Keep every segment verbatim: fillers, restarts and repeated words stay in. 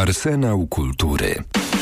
Arsenał Kultury.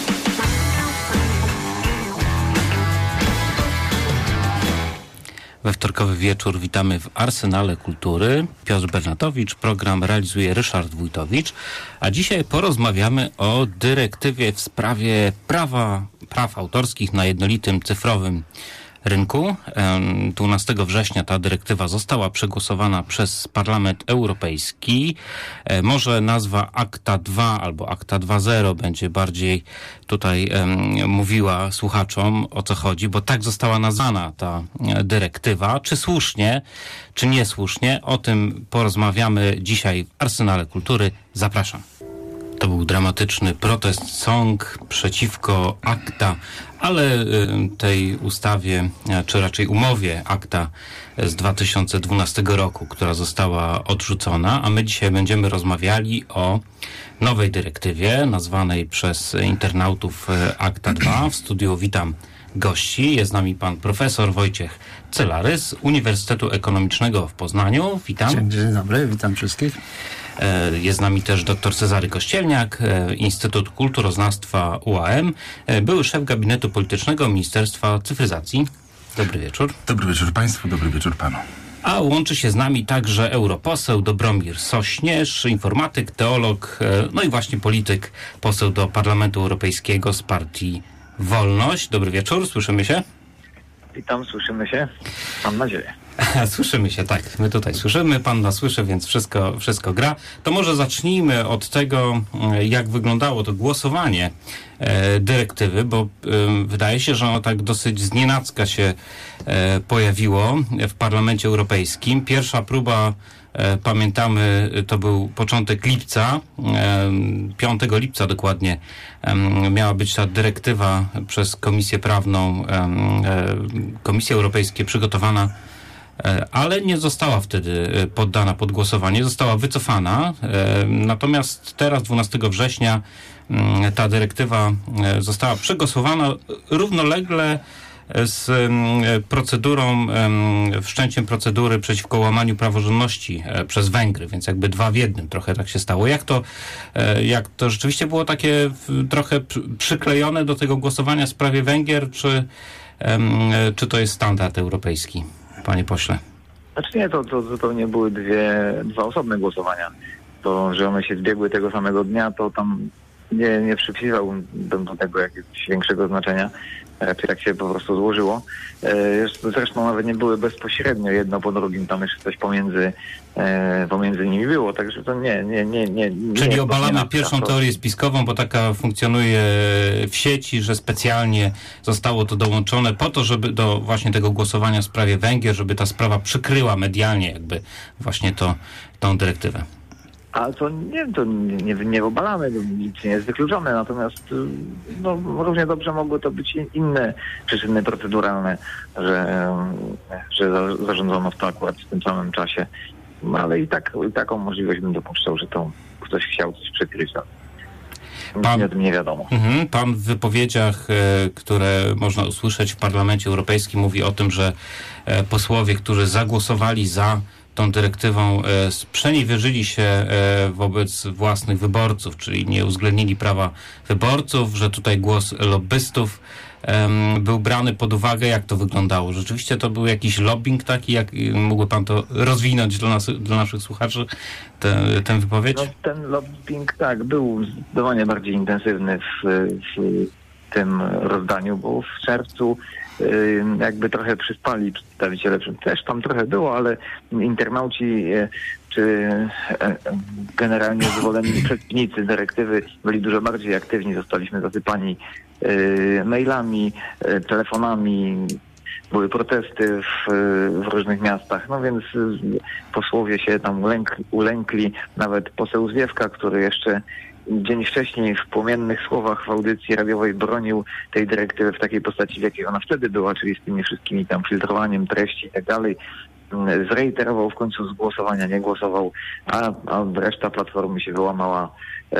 We wtorkowy wieczór witamy w Arsenale Kultury. Piotr Bernatowicz, program realizuje Ryszard Wójtowicz, a dzisiaj porozmawiamy o dyrektywie w sprawie prawa, praw autorskich na jednolitym cyfrowym rynku. dwunastego września ta dyrektywa została przegłosowana przez Parlament Europejski. Może nazwa Akta dwa albo Akta dwa zero będzie bardziej tutaj um, mówiła słuchaczom, o co chodzi, bo tak została nazwana ta dyrektywa. Czy słusznie, czy niesłusznie? O tym porozmawiamy dzisiaj w Arsenale Kultury. Zapraszam. To był dramatyczny protest song przeciwko Akta, ale tej ustawie, czy raczej umowie Akta z dwa tysiące dwunastego roku, która została odrzucona, a my dzisiaj będziemy rozmawiali o nowej dyrektywie nazwanej przez internautów Akta dwa. W studiu witam gości. Jest z nami pan profesor Wojciech Celarys z Uniwersytetu Ekonomicznego w Poznaniu. Witam. Dzień dobry, witam wszystkich. Jest z nami też dr Cezary Kościelniak, Instytut Kulturoznawstwa U A M, były szef gabinetu politycznego Ministerstwa Cyfryzacji. Dobry wieczór. Dobry wieczór państwu, dobry wieczór panu. A łączy się z nami także europoseł Dobromir Sośnierz, informatyk, teolog, no i właśnie polityk, poseł do Parlamentu Europejskiego z partii Wolność. Dobry wieczór, słyszymy się? Witam, słyszymy się. Mam nadzieję. Słyszymy się, tak. My tutaj słyszymy, pan nas słyszy, więc wszystko, wszystko gra. To może zacznijmy od tego, jak wyglądało to głosowanie e, dyrektywy, bo e, wydaje się, że ono tak dosyć znienacka się e, pojawiło w Parlamencie Europejskim. Pierwsza próba, e, pamiętamy, to był początek lipca, e, piątego lipca dokładnie, e, miała być ta dyrektywa przez Komisję Prawną, e, e, Komisję Europejską przygotowana, ale nie została wtedy poddana pod głosowanie, została wycofana. Natomiast teraz, dwunastego września, ta dyrektywa została przegłosowana równolegle z procedurą, wszczęciem procedury przeciwko łamaniu praworządności przez Węgry, więc jakby dwa w jednym trochę tak się stało. Jak to, jak to rzeczywiście było takie trochę przyklejone do tego głosowania w sprawie Węgier, czy, czy to jest standard europejski? Panie pośle. Znaczy nie, to, to zupełnie były dwie, dwa osobne głosowania. To, że one się zbiegły tego samego dnia, to tam nie, nie przypisywałbym do tego jakiegoś większego znaczenia. Raczej tak się po prostu złożyło. Zresztą nawet nie były bezpośrednio jedno po drugim, tam jeszcze coś pomiędzy, pomiędzy nimi było, także to nie, nie, nie, nie. Czyli nie, obalamy nie pierwszą to... teorię spiskową, bo taka funkcjonuje w sieci, że specjalnie zostało to dołączone po to, żeby do właśnie tego głosowania w sprawie Węgier, żeby ta sprawa przykryła medialnie jakby właśnie to, tą dyrektywę. Ale to nie, to nie, nie, nie obalamy, nic nie jest wykluczone, natomiast no, równie dobrze mogły to być inne przyczyny proceduralne, że, że zarządzono w to akurat w tym samym czasie. No, ale i tak i taką możliwość bym dopuszczał, że to ktoś chciał coś przykryć. Pan, nie, o tym nie wiadomo. Mhm, pan w wypowiedziach, e, które można usłyszeć w Parlamencie Europejskim, mówi o tym, że e, posłowie, którzy zagłosowali za tą dyrektywą, e, sprzeniewierzyli się e, wobec własnych wyborców, czyli nie uwzględnili prawa wyborców, że tutaj głos lobbystów e, był brany pod uwagę. Jak to wyglądało? Rzeczywiście to był jakiś lobbying taki? Jak mógłby pan to rozwinąć dla, nas, dla naszych słuchaczy, tę, tę wypowiedź? No, ten lobbying, tak, był zdecydowanie bardziej intensywny w, w tym rozdaniu, bo w czerwcu jakby trochę przyspali przedstawiciele, też tam trochę było, ale internauci czy generalnie zwolenni przeciwnicy dyrektywy byli dużo bardziej aktywni. Zostaliśmy zasypani mailami, telefonami, były protesty w, w różnych miastach, no więc posłowie się tam ulęk, ulękli, nawet poseł Zwiewka, który jeszcze dzień wcześniej w płomiennych słowach w audycji radiowej bronił tej dyrektywy w takiej postaci, w jakiej ona wtedy była, czyli z tymi wszystkimi tam filtrowaniem treści i tak dalej. Zreiterował w końcu z głosowania, nie głosował, a, a reszta Platformy się wyłamała e,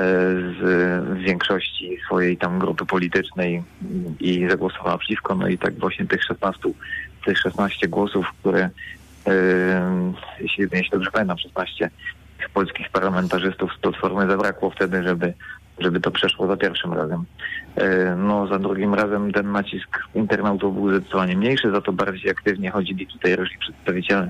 z większości swojej tam grupy politycznej i zagłosowała przeciwko. No i tak właśnie tych szesnastu, tych szesnaście głosów, które, e, jeśli, jeśli dobrze pamiętam, szesnaście polskich parlamentarzystów z Platformy zabrakło wtedy, żeby żeby to przeszło za pierwszym razem. No za drugim razem ten nacisk internautów był zdecydowanie mniejszy, za to bardziej aktywnie chodzili tutaj różni przedstawiciele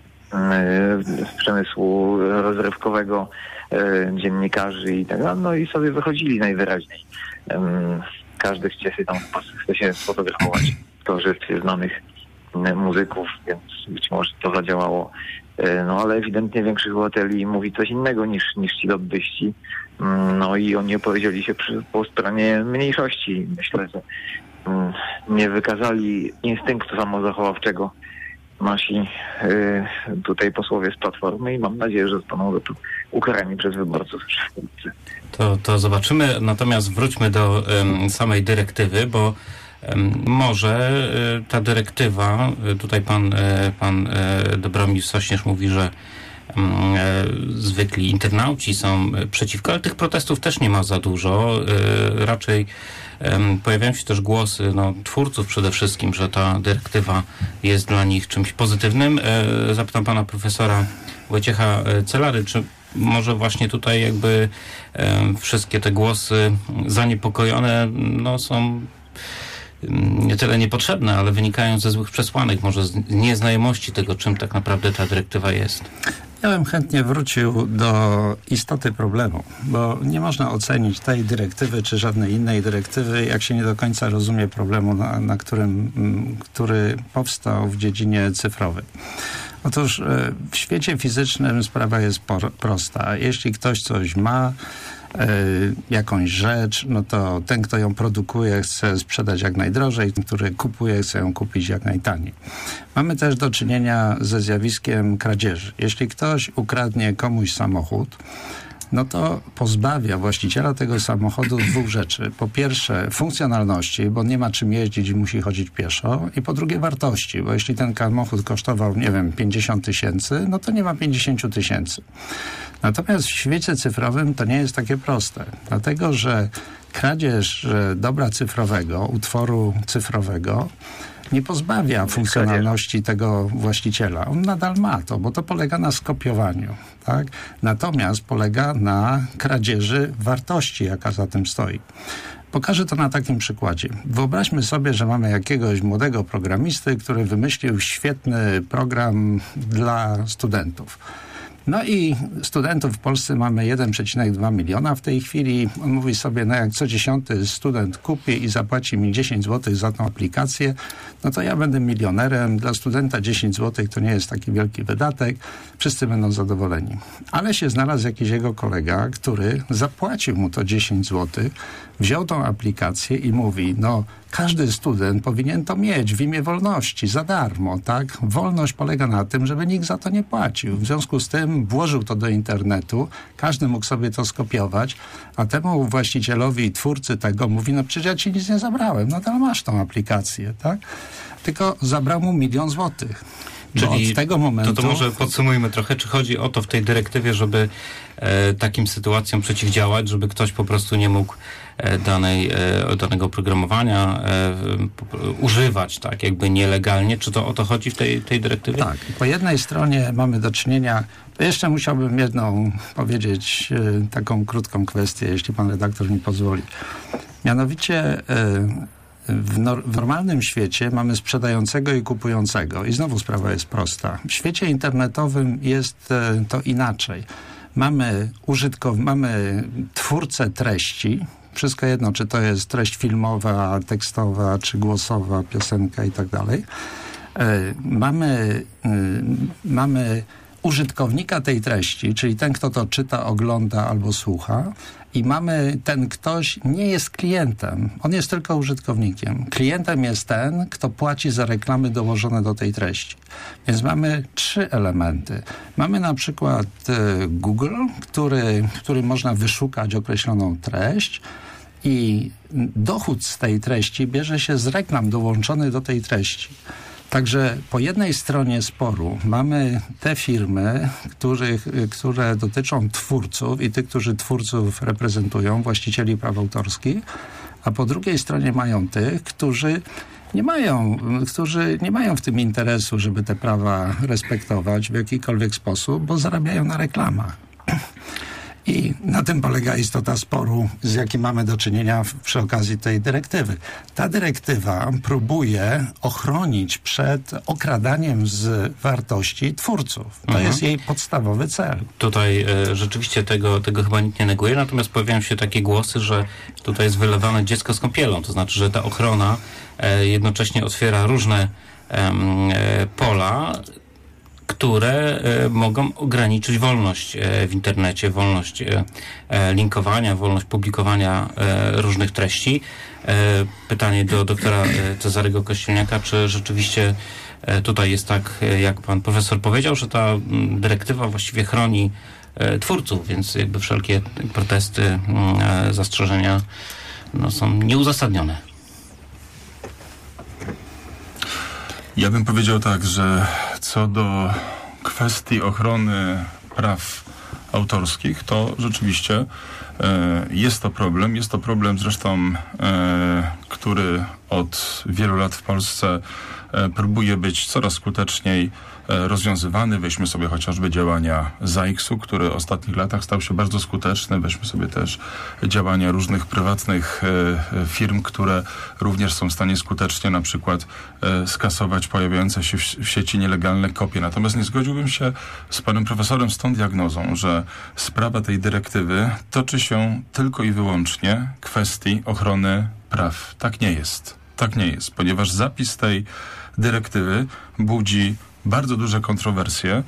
z przemysłu rozrywkowego, dziennikarzy i tak dalej, no i sobie wychodzili najwyraźniej. Każdy chce się tam chce się sfotografować w towarzystwie znanych muzyków, więc być może to zadziałało. No ale ewidentnie większość obywateli mówi coś innego niż, niż ci lobbyści. No i oni opowiedzieli się przy, po stronie mniejszości. Myślę, że nie wykazali instynktu samozachowawczego nasi y, tutaj posłowie z Platformy i mam nadzieję, że zostaną za to ukarani przez wyborców. To, to zobaczymy. Natomiast wróćmy do um, samej dyrektywy, bo um, może y, ta dyrektywa, y, tutaj pan, y, pan y, Dobromir Sośnierz mówi, że um, y, zwykli internauci są przeciwko, ale tych protestów też nie ma za dużo. Y, raczej pojawiają się też głosy no, twórców przede wszystkim, że ta dyrektywa jest dla nich czymś pozytywnym. Zapytam pana profesora Wojciecha Celary, czy może właśnie tutaj jakby wszystkie te głosy zaniepokojone no, są nie tyle niepotrzebne, ale wynikają ze złych przesłanek, może z nieznajomości tego, czym tak naprawdę ta dyrektywa jest. Ja bym chętnie wrócił do istoty problemu, bo nie można ocenić tej dyrektywy czy żadnej innej dyrektywy, jak się nie do końca rozumie problemu, na, na którym, który powstał w dziedzinie cyfrowej. Otóż w świecie fizycznym sprawa jest por- prosta. Jeśli ktoś coś ma, jakąś rzecz, no to ten, kto ją produkuje, chce sprzedać jak najdrożej, który kupuje, chce ją kupić jak najtaniej. Mamy też do czynienia ze zjawiskiem kradzieży. Jeśli ktoś ukradnie komuś samochód, no to pozbawia właściciela tego samochodu dwóch rzeczy. Po pierwsze funkcjonalności, bo nie ma czym jeździć i musi chodzić pieszo. I po drugie wartości, bo jeśli ten samochód kosztował, nie wiem, pięćdziesiąt tysięcy, no to nie ma pięćdziesiąt tysięcy. Natomiast w świecie cyfrowym to nie jest takie proste. Dlatego, że kradzież dobra cyfrowego, utworu cyfrowego nie pozbawia funkcjonalności tego właściciela. On nadal ma to, bo to polega na skopiowaniu. Tak? Natomiast polega na kradzieży wartości, jaka za tym stoi. Pokażę to na takim przykładzie. Wyobraźmy sobie, że mamy jakiegoś młodego programisty, który wymyślił świetny program dla studentów. No i studentów w Polsce mamy jeden przecinek dwa miliona w tej chwili. On mówi sobie, no jak co dziesiąty student kupi i zapłaci mi dziesięć złotych za tą aplikację, no to ja będę milionerem. Dla studenta dziesięć złotych to nie jest taki wielki wydatek. Wszyscy będą zadowoleni. Ale się znalazł jakiś jego kolega, który zapłacił mu to dziesięć złotych, wziął tą aplikację i mówi, no każdy student powinien to mieć w imię wolności, za darmo, tak? Wolność polega na tym, żeby nikt za to nie płacił. W związku z tym włożył to do internetu, każdy mógł sobie to skopiować, a temu właścicielowi, twórcy tego mówi, no przecież ja ci nic nie zabrałem, no to masz tą aplikację, tak? Tylko zabrał mu milion złotych. Czyli od tego momentu... To, to może podsumujmy trochę, czy chodzi o to w tej dyrektywie, żeby e, takim sytuacjom przeciwdziałać, żeby ktoś po prostu nie mógł e, danej, e, danego oprogramowania e, p, używać, tak, jakby nielegalnie. Czy to o to chodzi w tej, tej dyrektywie? Tak. Po jednej stronie mamy do czynienia... Jeszcze musiałbym jedną powiedzieć e, taką krótką kwestię, jeśli pan redaktor mi pozwoli. Mianowicie... E, W, nor- w normalnym świecie mamy sprzedającego i kupującego. I znowu sprawa jest prosta. W świecie internetowym jest e, to inaczej. Mamy użytkow- mamy twórcę treści. Wszystko jedno, czy to jest treść filmowa, tekstowa, czy głosowa, piosenka i tak dalej. E, mamy, e, mamy użytkownika tej treści, czyli ten, kto to czyta, ogląda albo słucha. I mamy, ten ktoś nie jest klientem, on jest tylko użytkownikiem. Klientem jest ten, kto płaci za reklamy dołożone do tej treści. Więc mamy trzy elementy. Mamy na przykład e, Google, który, który można wyszukać określoną treść i dochód z tej treści bierze się z reklam dołączonych do tej treści. Także po jednej stronie sporu mamy te firmy, których, które dotyczą twórców i tych, którzy twórców reprezentują, właścicieli praw autorskich, a po drugiej stronie mają tych, którzy nie mają, którzy nie mają w tym interesu, żeby te prawa respektować w jakikolwiek sposób, bo zarabiają na reklamach. I na tym polega istota sporu, z jakim mamy do czynienia w, przy okazji tej dyrektywy. Ta dyrektywa próbuje ochronić przed okradaniem z wartości twórców. To Mhm. jest jej podstawowy cel. Tutaj e, rzeczywiście tego, tego chyba nikt nie neguje, natomiast pojawiają się takie głosy, że tutaj jest wylewane dziecko z kąpielą, to znaczy, że ta ochrona e, jednocześnie otwiera różne em, e, pola, które e, mogą ograniczyć wolność e, w internecie, wolność e, e, linkowania, wolność publikowania e, różnych treści. E, pytanie do doktora e, Cezarego Kościelniaka, czy rzeczywiście e, tutaj jest tak, e, jak pan profesor powiedział, że ta m, dyrektywa właściwie chroni e, twórców, więc jakby wszelkie protesty, m, e, zastrzeżenia no, są nieuzasadnione. Ja bym powiedział tak, że co do kwestii ochrony praw autorskich, to rzeczywiście e, jest to problem. Jest to problem zresztą, e, który od wielu lat w Polsce e, próbuje być coraz skuteczniej e, rozwiązywany. Weźmy sobie chociażby działania zajksu, który w ostatnich latach stał się bardzo skuteczny. Weźmy sobie też działania różnych prywatnych e, firm, które również są w stanie skutecznie na przykład e, skasować pojawiające się w, w sieci nielegalne kopie. Natomiast nie zgodziłbym się z panem profesorem z tą diagnozą, że sprawa tej dyrektywy toczy się tylko i wyłącznie kwestii ochrony praw. Tak nie jest. Tak nie jest, ponieważ zapis tej dyrektywy budzi bardzo duże kontrowersje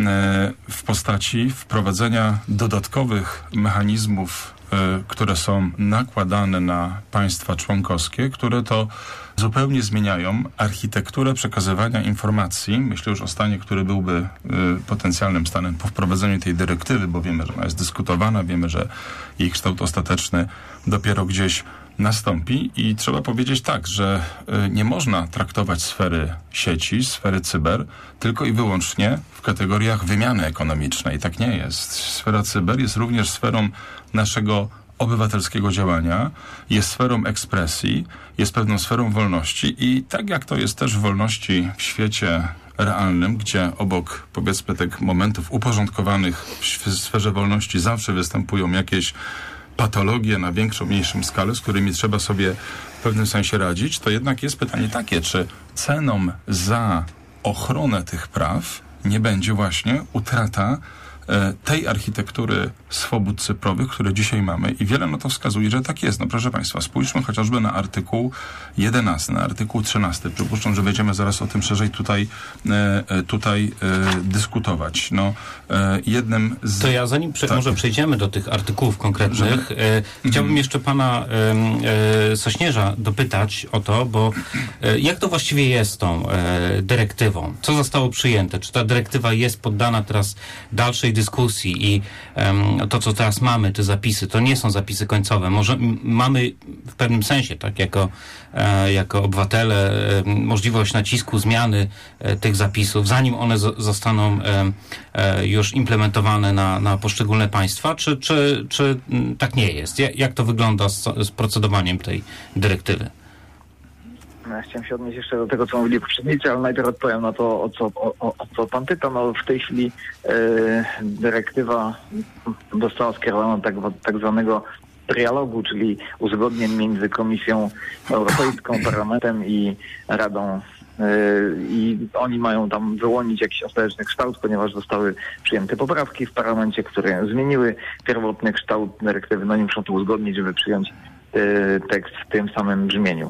w postaci wprowadzenia dodatkowych mechanizmów, które są nakładane na państwa członkowskie, które to zupełnie zmieniają architekturę przekazywania informacji. Myślę już o stanie, który byłby potencjalnym stanem po wprowadzeniu tej dyrektywy, bo wiemy, że ona jest dyskutowana, wiemy, że jej kształt ostateczny dopiero gdzieś nastąpi i trzeba powiedzieć tak, że y, nie można traktować sfery sieci, sfery cyber tylko i wyłącznie w kategoriach wymiany ekonomicznej. Tak nie jest. Sfera cyber jest również sferą naszego obywatelskiego działania, jest sferą ekspresji, jest pewną sferą wolności i tak jak to jest też w wolności w świecie realnym, gdzie obok, powiedzmy, tych momentów uporządkowanych w sferze wolności zawsze występują jakieś patologie na większą, mniejszą skalę, z którymi trzeba sobie w pewnym sensie radzić, to jednak jest pytanie takie, czy ceną za ochronę tych praw nie będzie właśnie utrata e, tej architektury swobód cyfrowych, które dzisiaj mamy i wiele na to wskazuje, że tak jest. No proszę Państwa, spójrzmy chociażby na artykuł jedenasty, na artykuł trzynasty. Przypuszczam, że będziemy zaraz o tym szerzej tutaj, e, tutaj e, dyskutować. No, e, jednym z... To ja zanim prze, tak. może przejdziemy do tych artykułów konkretnych, Żeby... e, chciałbym mhm. jeszcze pana e, e, Sośnierza dopytać o to, bo e, jak to właściwie jest z tą e, dyrektywą? Co zostało przyjęte? Czy ta dyrektywa jest poddana teraz dalszej dyskusji i e, to, co teraz mamy, te zapisy, to nie są zapisy końcowe. Może m, mamy w pewnym sensie, tak, jako, e, jako obywatele e, możliwość nacisku zmiany e, tych zapisów, zanim one z, zostaną e, e, już implementowane na, na poszczególne państwa, czy, czy, czy m, tak nie jest? Jak, jak to wygląda z, z procedowaniem tej dyrektywy? No, ja chciałem się odnieść jeszcze do tego, co mówili poprzednicy, ale najpierw odpowiem na to, o co, o, o co pan pyta. No, w tej chwili e, dyrektywa została skierowana do tak, tak zwanego trialogu, czyli uzgodnień między Komisją Europejską, Parlamentem i Radą. I oni mają tam wyłonić jakiś ostateczny kształt, ponieważ zostały przyjęte poprawki w parlamencie, które zmieniły pierwotny kształt dyrektywy. No i muszą to uzgodnić, żeby przyjąć tekst w tym samym brzmieniu.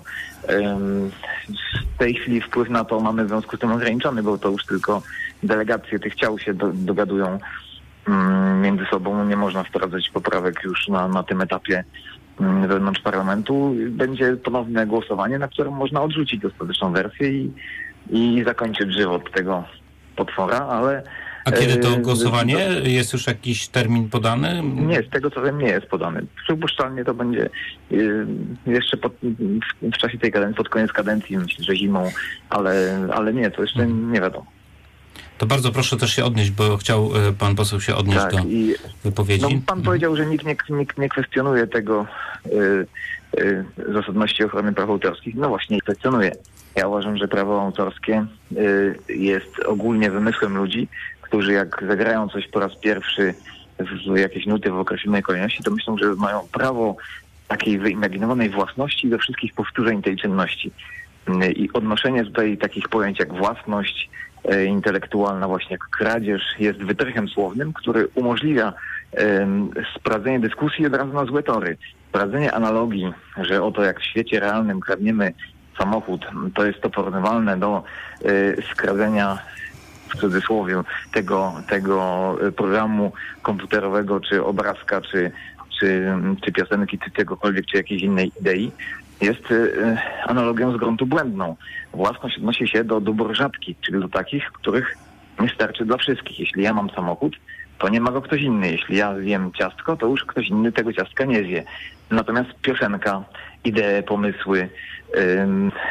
W tej chwili wpływ na to mamy w związku z tym ograniczony, bo to już tylko delegacje tych ciał się do, dogadują między sobą. Nie można wprowadzać poprawek już na, na tym etapie wewnątrz parlamentu. Będzie ponowne głosowanie, na którym można odrzucić ostateczną wersję i, i zakończyć żywot tego potwora, ale... A kiedy to głosowanie? Jest już jakiś termin podany? Nie, z tego co wiem nie jest podany. Przypuszczalnie to będzie jeszcze pod, w czasie tej kadencji, pod koniec kadencji, myślę, że zimą, ale, ale nie, to jeszcze nie wiadomo. To bardzo proszę też się odnieść, bo chciał pan poseł się odnieść tak, do i, wypowiedzi. No, pan mhm. powiedział, że nikt nie, nikt nie kwestionuje tego y, y, zasadności ochrony praw autorskich. No właśnie, kwestionuje. Ja uważam, że prawo autorskie y, jest ogólnie wymysłem ludzi, którzy jak zagrają coś po raz pierwszy w jakieś nuty w określonej kolejności, to myślą, że mają prawo takiej wyimaginowanej własności do wszystkich powtórzeń tej czynności. I odnoszenie tutaj takich pojęć jak własność e, intelektualna, właśnie jak kradzież, jest wytrychem słownym, który umożliwia e, sprowadzenie dyskusji od razu na złe tory. Sprowadzenie analogii, że oto jak w świecie realnym kradniemy samochód, to jest to porównywalne do e, skradzenia w cudzysłowie tego, tego programu komputerowego, czy obrazka, czy, czy, czy piosenki, czy czegokolwiek, czy jakiejś innej idei, jest y, analogią z gruntu błędną. Własność odnosi się do dóbr rzadkich, czyli do takich, których nie starczy dla wszystkich. Jeśli ja mam samochód, to nie ma go ktoś inny. Jeśli ja zjem ciastko, to już ktoś inny tego ciastka nie zje. Natomiast piosenka, idee, pomysły, y,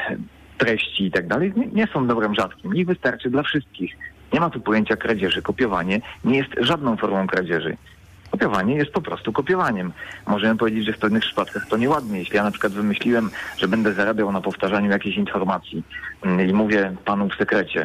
treści i tak dalej nie są dobrem rzadkim. Ich wystarczy dla wszystkich. Nie ma tu pojęcia kradzieży. Kopiowanie nie jest żadną formą kradzieży. Kopiowanie jest po prostu kopiowaniem. Możemy powiedzieć, że w pewnych przypadkach to nieładnie. Jeśli ja na przykład wymyśliłem, że będę zarabiał na powtarzaniu jakiejś informacji i mówię panu w sekrecie,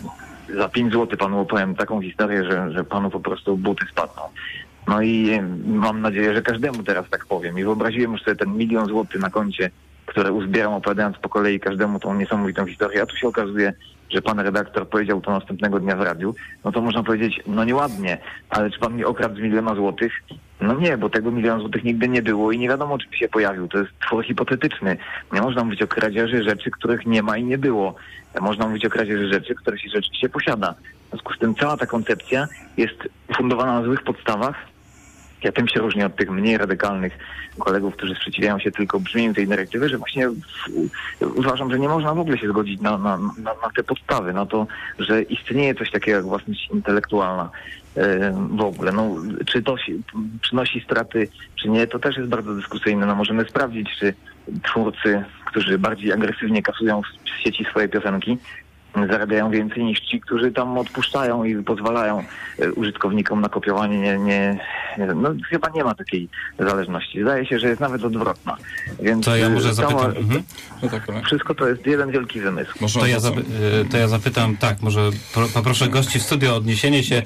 za pięć złotych panu opowiem taką historię, że, że panu po prostu buty spadną. No i mam nadzieję, że każdemu teraz tak powiem. I wyobraziłem już sobie ten milion złotych na koncie, które uzbieram opowiadając po kolei każdemu tą niesamowitą historię, a tu się okazuje, że pan redaktor powiedział to następnego dnia w radiu, no to można powiedzieć, no nieładnie, ale czy pan mi okradł z miliona złotych? No nie, bo tego miliona złotych nigdy nie było i nie wiadomo, czy się pojawił. To jest twór hipotetyczny. Nie można mówić o kradzieży rzeczy, których nie ma i nie było. Można mówić o kradzieży rzeczy, które się rzeczywiście posiada. W związku z tym cała ta koncepcja jest fundowana na złych podstawach. Ja tym się różnię od tych mniej radykalnych kolegów, którzy sprzeciwiają się tylko brzmieniu tej dyrektywy, że właśnie uważam, że nie można w ogóle się zgodzić na, na, na, na te podstawy, na to, że istnieje coś takiego jak własność intelektualna e, w ogóle. No, czy to się, przynosi straty, czy nie, to też jest bardzo dyskusyjne. No, możemy sprawdzić, czy twórcy, którzy bardziej agresywnie kasują w sieci swoje piosenki, zarabiają więcej niż ci, którzy tam odpuszczają i pozwalają użytkownikom na kopiowanie. Nie, nie, no chyba nie ma takiej zależności. Zdaje się, że jest nawet odwrotna. Więc to ja może zapytam. cała, mhm. No tak, ale... Wszystko to jest jeden wielki wymysł. To ja, zapy- to ja zapytam, tak, może poproszę gości w studio o odniesienie się.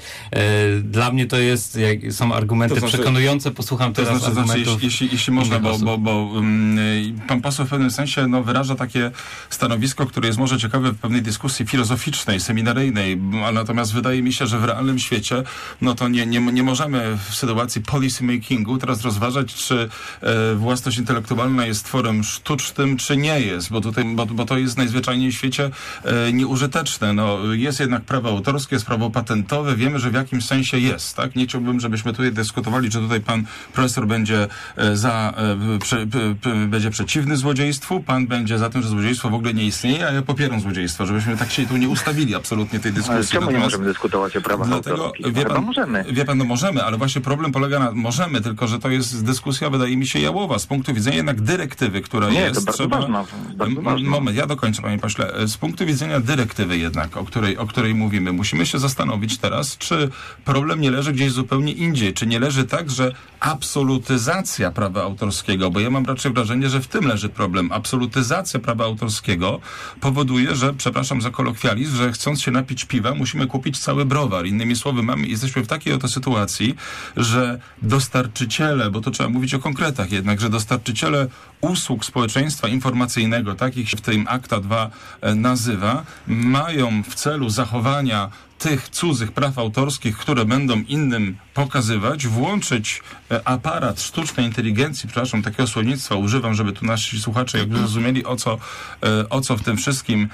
Dla mnie to jest, jak są argumenty to znaczy, przekonujące, posłucham to teraz znaczy, argumentów. Znaczy, jeśli, jeśli można, bo, bo, bo um, pan poseł w pewnym sensie no, wyraża takie stanowisko, które jest może ciekawe w pewnej dyskusji filozoficznej, seminaryjnej, a natomiast wydaje mi się, że w realnym świecie no to nie, nie, nie możemy w sytuacji policy makingu teraz rozważać, czy e, własność intelektualna jest tworem sztucznym, czy nie jest, bo tutaj, bo, bo to jest najzwyczajniej w świecie e, nieużyteczne. No, jest jednak prawo autorskie, jest prawo patentowe, wiemy, że w jakimś sensie jest, tak? Nie chciałbym, żebyśmy tutaj dyskutowali, czy tutaj pan profesor będzie e, za, e, prze, p, p, będzie przeciwny złodziejstwu, pan będzie za tym, że złodziejstwo w ogóle nie istnieje, a ja popieram złodziejstwo, żebyśmy tak się tu nie ustawili absolutnie tej dyskusji. Ale czemu Natomiast nie możemy dyskutować o prawach dlatego, autorskich? wie pan, możemy. Wie pan, no możemy, ale właśnie problem polega na możemy, tylko że to jest dyskusja, wydaje mi się, jałowa. Z punktu widzenia jednak dyrektywy, która nie, jest... to bardzo trzeba... ważna. Bardzo ważna. Moment, ja dokończę, panie pośle. Z punktu widzenia dyrektywy jednak, o której, o której mówimy, musimy się zastanowić teraz, czy problem nie leży gdzieś zupełnie indziej. Czy nie leży tak, że absolutyzacja prawa autorskiego, bo ja mam raczej wrażenie, że w tym leży problem. Absolutyzacja prawa autorskiego powoduje, że, przepraszam za kolokwializm, że chcąc się napić piwa, musimy kupić cały browar. Innymi słowy, mamy, jesteśmy w takiej oto sytuacji, że dostarczyciele, bo to trzeba mówić o konkretach jednak, że dostarczyciele usług społeczeństwa informacyjnego, takich się w tym akta dwa nazywa, mają w celu zachowania tych cudzych praw autorskich, które będą innym pokazywać, włączyć aparat sztucznej inteligencji, przepraszam, takiego słownictwa używam, żeby tu nasi słuchacze jakby zrozumieli, o co, o co w tym wszystkim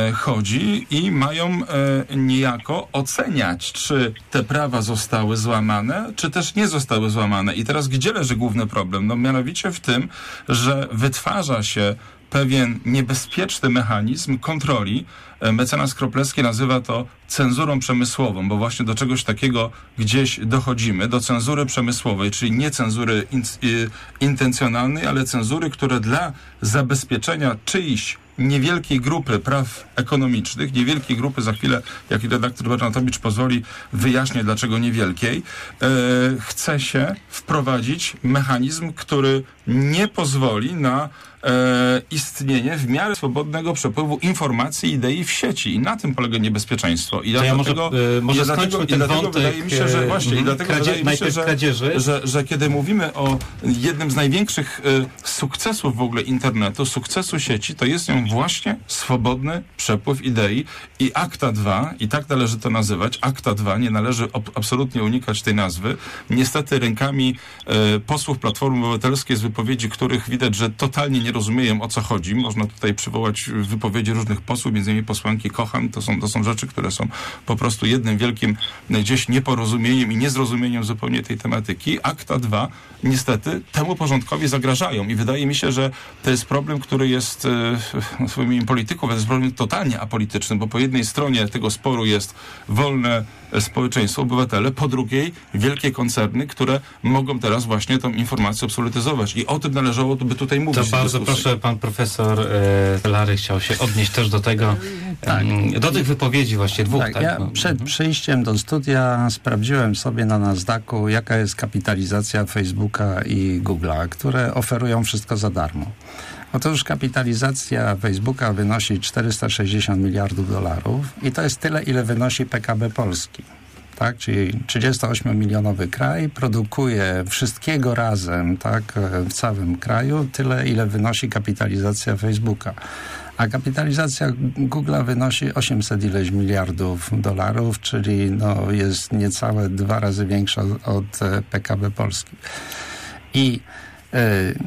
chodzi i mają niejako oceniać, czy te prawa zostały złamane, czy też nie zostały złamane. I teraz gdzie leży główny problem? No mianowicie w tym, że wytwarza się pewien niebezpieczny mechanizm kontroli. Mecenas Kroplewski nazywa to cenzurą przemysłową, bo właśnie do czegoś takiego gdzieś dochodzimy, do cenzury przemysłowej, czyli nie cenzury in, y, intencjonalnej, ale cenzury, które dla zabezpieczenia czyjś niewielkiej grupy praw ekonomicznych, niewielkiej grupy, za chwilę, jak i redaktor Bernatowicz pozwoli, wyjaśnię dlaczego niewielkiej, e, chce się wprowadzić mechanizm, który nie pozwoli na e, istnienie w miarę swobodnego przepływu informacji, idei w sieci. I na tym polega niebezpieczeństwo. I to ja dlatego, może, e, może i dlatego, skończmy i ten dlatego wątek. Wydaje mi się, że właśnie, e, i dlatego kradzie, wydaje mi się, że, kradzieży. że, że kiedy mówimy o jednym z największych e, sukcesów w ogóle internetu, sukcesu sieci, to jest ją właśnie swobodny przepływ idei i akta dwa, i tak należy to nazywać, akta dwa, nie należy ob- absolutnie unikać tej nazwy. Niestety rękami e, posłów Platformy Obywatelskiej, z wypowiedzi których widać, że totalnie nie rozumieją, o co chodzi. Można tutaj przywołać wypowiedzi różnych posłów, między innymi posłanki Kochan. To są, to są rzeczy, które są po prostu jednym wielkim gdzieś nieporozumieniem i niezrozumieniem zupełnie tej tematyki. Akta dwa niestety temu porządkowi zagrażają i wydaje mi się, że to jest problem, który jest e, swoimi polityków, to jest problem totalnie apolityczny, bo po jednej stronie tego sporu jest wolne społeczeństwo, obywatele, po drugiej wielkie koncerny, które mogą teraz właśnie tą informację absolutyzować. I o tym należałoby tutaj mówić. To bardzo proszę, pan profesor e, Lary chciał się odnieść też do tego, tak. e, do tych wypowiedzi właśnie dwóch. Tak, tak? ja No. przed przyjściem do studia sprawdziłem sobie na Nasdaqu, jaka jest kapitalizacja Facebooka i Google'a, które oferują wszystko za darmo. Otóż kapitalizacja Facebooka wynosi czterysta sześćdziesiąt miliardów dolarów i to jest tyle, ile wynosi P K B Polski. Tak, czyli trzydziestoośmiomilionowy kraj produkuje wszystkiego razem, tak, w całym kraju tyle, ile wynosi kapitalizacja Facebooka. A kapitalizacja Google'a wynosi osiemset ileś miliardów dolarów, czyli no jest niecałe dwa razy większa od P K B Polski. I yy,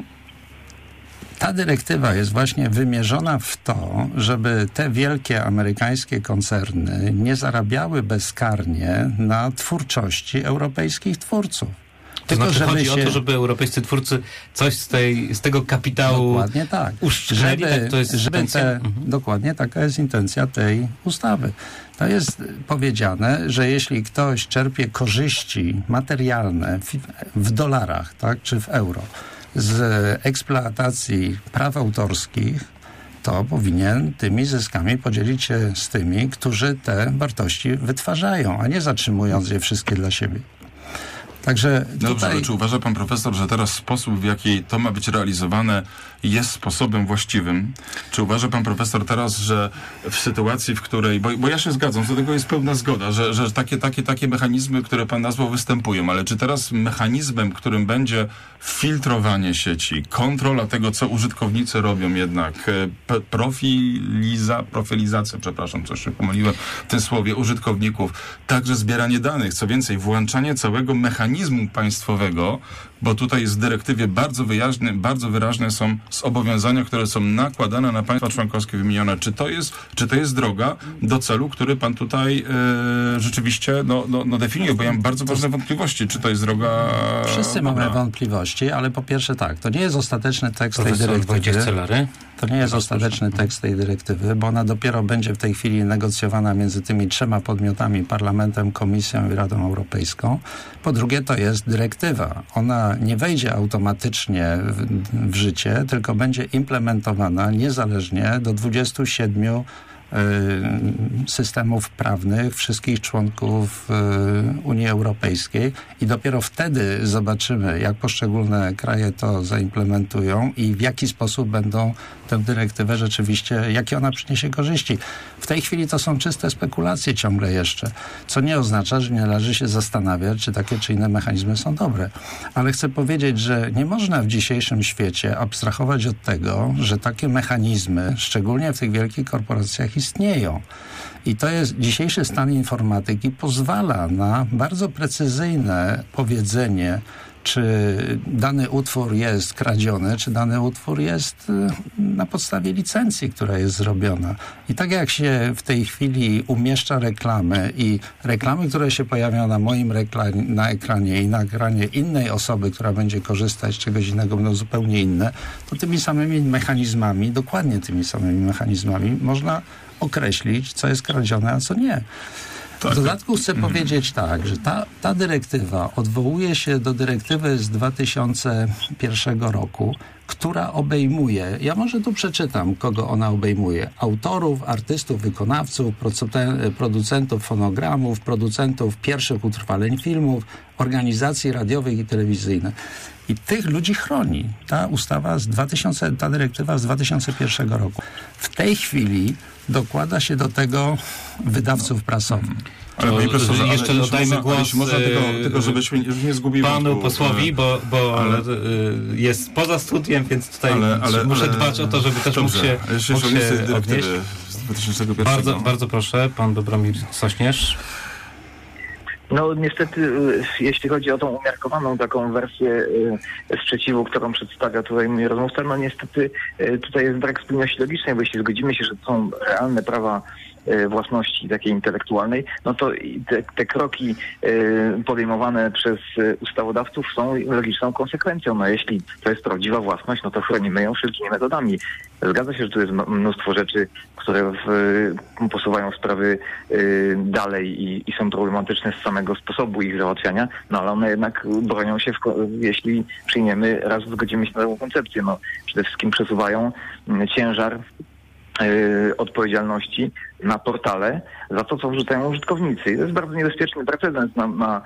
ta dyrektywa jest właśnie wymierzona w to, żeby te wielkie amerykańskie koncerny nie zarabiały bezkarnie na twórczości europejskich twórców. To Tylko, znaczy chodzi się... o to, żeby europejscy twórcy coś z, tej, z tego kapitału Dokładnie tak. uszczknęli, żeby, tak to jest żeby intencja? te, Mhm. Dokładnie taka jest intencja tej ustawy. To jest powiedziane, że jeśli ktoś czerpie korzyści materialne w, w dolarach, tak, czy w euro, z eksploatacji praw autorskich, to powinien tymi zyskami podzielić się z tymi, którzy te wartości wytwarzają, a nie zatrzymując je wszystkie dla siebie. Także Dobrze, tutaj... ale czy uważa pan profesor, że teraz sposób, w jaki to ma być realizowane, jest sposobem właściwym? Czy uważa pan profesor teraz, że w sytuacji, w której... Bo, bo ja się zgadzam, do tego jest pełna zgoda, że, że takie, takie, takie mechanizmy, które pan nazwał, występują, ale czy teraz mechanizmem, którym będzie filtrowanie sieci, kontrola tego, co użytkownicy robią jednak, p- profiliza, profilizacja, przepraszam, coś się pomyliłem w tym słowie, użytkowników, także zbieranie danych, co więcej, włączanie całego mechanizmu państwowego, bo tutaj jest w dyrektywie bardzo wyraźne, bardzo wyraźne są zobowiązania, które są nakładane na państwa członkowskie wymienione. Czy to jest, czy to jest droga do celu, który pan tutaj e, rzeczywiście no, no, no definiuje, bo ja mam bardzo ważne wątpliwości, czy to jest droga... Wszyscy dobra. mamy wątpliwości, ale po pierwsze tak, to nie jest ostateczny tekst Profesor tej Wojciech dyrektywy. Celary. To nie jest ostateczny tekst tej dyrektywy, bo ona dopiero będzie w tej chwili negocjowana między tymi trzema podmiotami, Parlamentem, Komisją i Radą Europejską. Po drugie, to jest dyrektywa. Ona nie wejdzie automatycznie w, w życie, tylko będzie implementowana niezależnie do dwudziestu siedmiu systemów prawnych wszystkich członków Unii Europejskiej i dopiero wtedy zobaczymy, jak poszczególne kraje to zaimplementują i w jaki sposób będą tę dyrektywę rzeczywiście, jakie ona przyniesie korzyści. W tej chwili to są czyste spekulacje ciągle jeszcze, co nie oznacza, że nie należy się zastanawiać, czy takie czy inne mechanizmy są dobre. Ale chcę powiedzieć, że nie można w dzisiejszym świecie abstrahować od tego, że takie mechanizmy, szczególnie w tych wielkich korporacjach, istnieją. I to jest dzisiejszy stan informatyki pozwala na bardzo precyzyjne powiedzenie, czy dany utwór jest kradziony, czy dany utwór jest na podstawie licencji, która jest zrobiona. I tak jak się w tej chwili umieszcza reklamy i reklamy, które się pojawią na moim reklamie, na ekranie i na ekranie innej osoby, która będzie korzystać z czegoś innego, będą zupełnie inne, to tymi samymi mechanizmami, dokładnie tymi samymi mechanizmami można określić, co jest kradzione, a co nie. Tak. W dodatku chcę mhm. powiedzieć tak, że ta, ta dyrektywa odwołuje się do dyrektywy z dwa tysiące pierwszego roku, która obejmuje, ja może tu przeczytam, kogo ona obejmuje. Autorów, artystów, wykonawców, producentów fonogramów, producentów pierwszych utrwaleń filmów, organizacji radiowych i telewizyjnych. I tych ludzi chroni. Ta ustawa z dwutysięcznego, ta dyrektywa z dwa tysiące pierwszego roku. W tej chwili dokłada się do tego wydawców prasowych. Ale panie profesorze, jeszcze ale dodajmy można, głos można tylko, tylko żebyśmy nie zgubili panu wątku, posłowi, bo, bo ale, jest poza studiem, więc tutaj ale, ale, muszę ale, dbać o to, żeby też dobrze, mógł się, jeszcze mógł się odnieść. Z dwa tysiące pierwszego. Bardzo, bardzo proszę, pan Dobromir Sośnierz. No niestety, jeśli chodzi o tą umiarkowaną taką wersję sprzeciwu, którą przedstawia tutaj mój rozmówca, no niestety tutaj jest brak spójności logicznej, bo jeśli zgodzimy się, że to są realne prawa własności takiej intelektualnej, no to te, te kroki podejmowane przez ustawodawców są logiczną konsekwencją. No jeśli to jest prawdziwa własność, no to chronimy ją wszelkimi metodami. Zgadza się, że tu jest mnóstwo rzeczy, które w, posuwają sprawy dalej i, i są problematyczne z samego sposobu ich załatwiania, no ale one jednak bronią się, w, jeśli przyjmiemy, raz zgodzimy się na taką koncepcję. No, przede wszystkim przesuwają ciężar odpowiedzialności na portale za to, co wrzucają użytkownicy. I to jest bardzo niebezpieczny precedens na, na,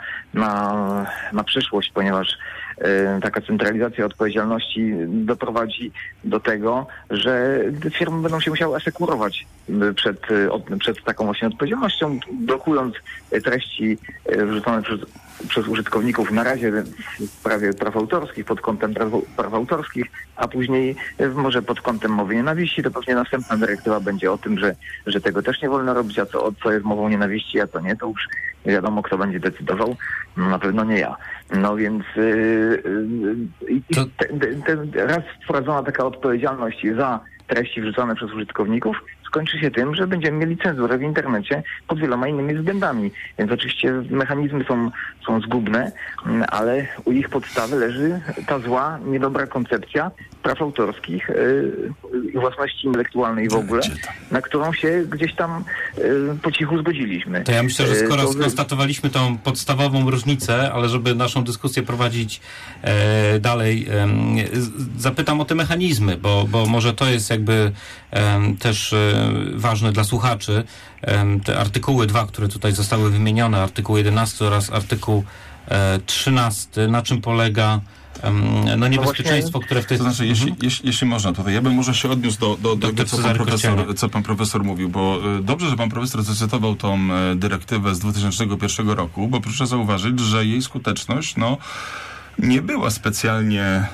na, na przyszłość, ponieważ y, taka centralizacja odpowiedzialności doprowadzi do tego, że firmy będą się musiały asekurować przed, od, przed taką właśnie odpowiedzialnością, blokując treści wrzucone przez, przez użytkowników na razie w sprawie praw autorskich, pod kątem praw, praw autorskich, a później może pod kątem mowy nienawiści. To pewnie następna dyrektywa będzie o tym, że, że tego też nie wolno robić, a co, co jest mową nienawiści, a co nie, to już wiadomo, kto będzie decydował. No, na pewno nie ja. No więc yy, yy, to... te, te, raz wprowadzona taka odpowiedzialność za treści wrzucane przez użytkowników skończy się tym, że będziemy mieli cenzurę w internecie pod wieloma innymi względami. Więc oczywiście mechanizmy są, są zgubne, ale u ich podstawy leży ta zła, niedobra koncepcja praw autorskich i yy, własności intelektualnej w ogóle, na którą się gdzieś tam yy, po cichu zgodziliśmy. To ja myślę, że skoro to... skonstatowaliśmy tą podstawową różnicę, ale żeby naszą dyskusję prowadzić e, dalej, e, zapytam o te mechanizmy, bo, bo może to jest jakby e, też e, ważne dla słuchaczy. E, te artykuły dwa, które tutaj zostały wymienione, artykuł jedenasty oraz artykuł e, trzynasty, na czym polega no niebezpieczeństwo, które w tej... To znaczy, jeśli, mhm. jeśli, jeśli można, tutaj ja bym może się odniósł do, do, do tego, co pan, profesor, co pan profesor mówił, bo y, dobrze, że pan profesor zacytował tą y, dyrektywę z dwa tysiące pierwszego roku, bo proszę zauważyć, że jej skuteczność, no nie była specjalnie e,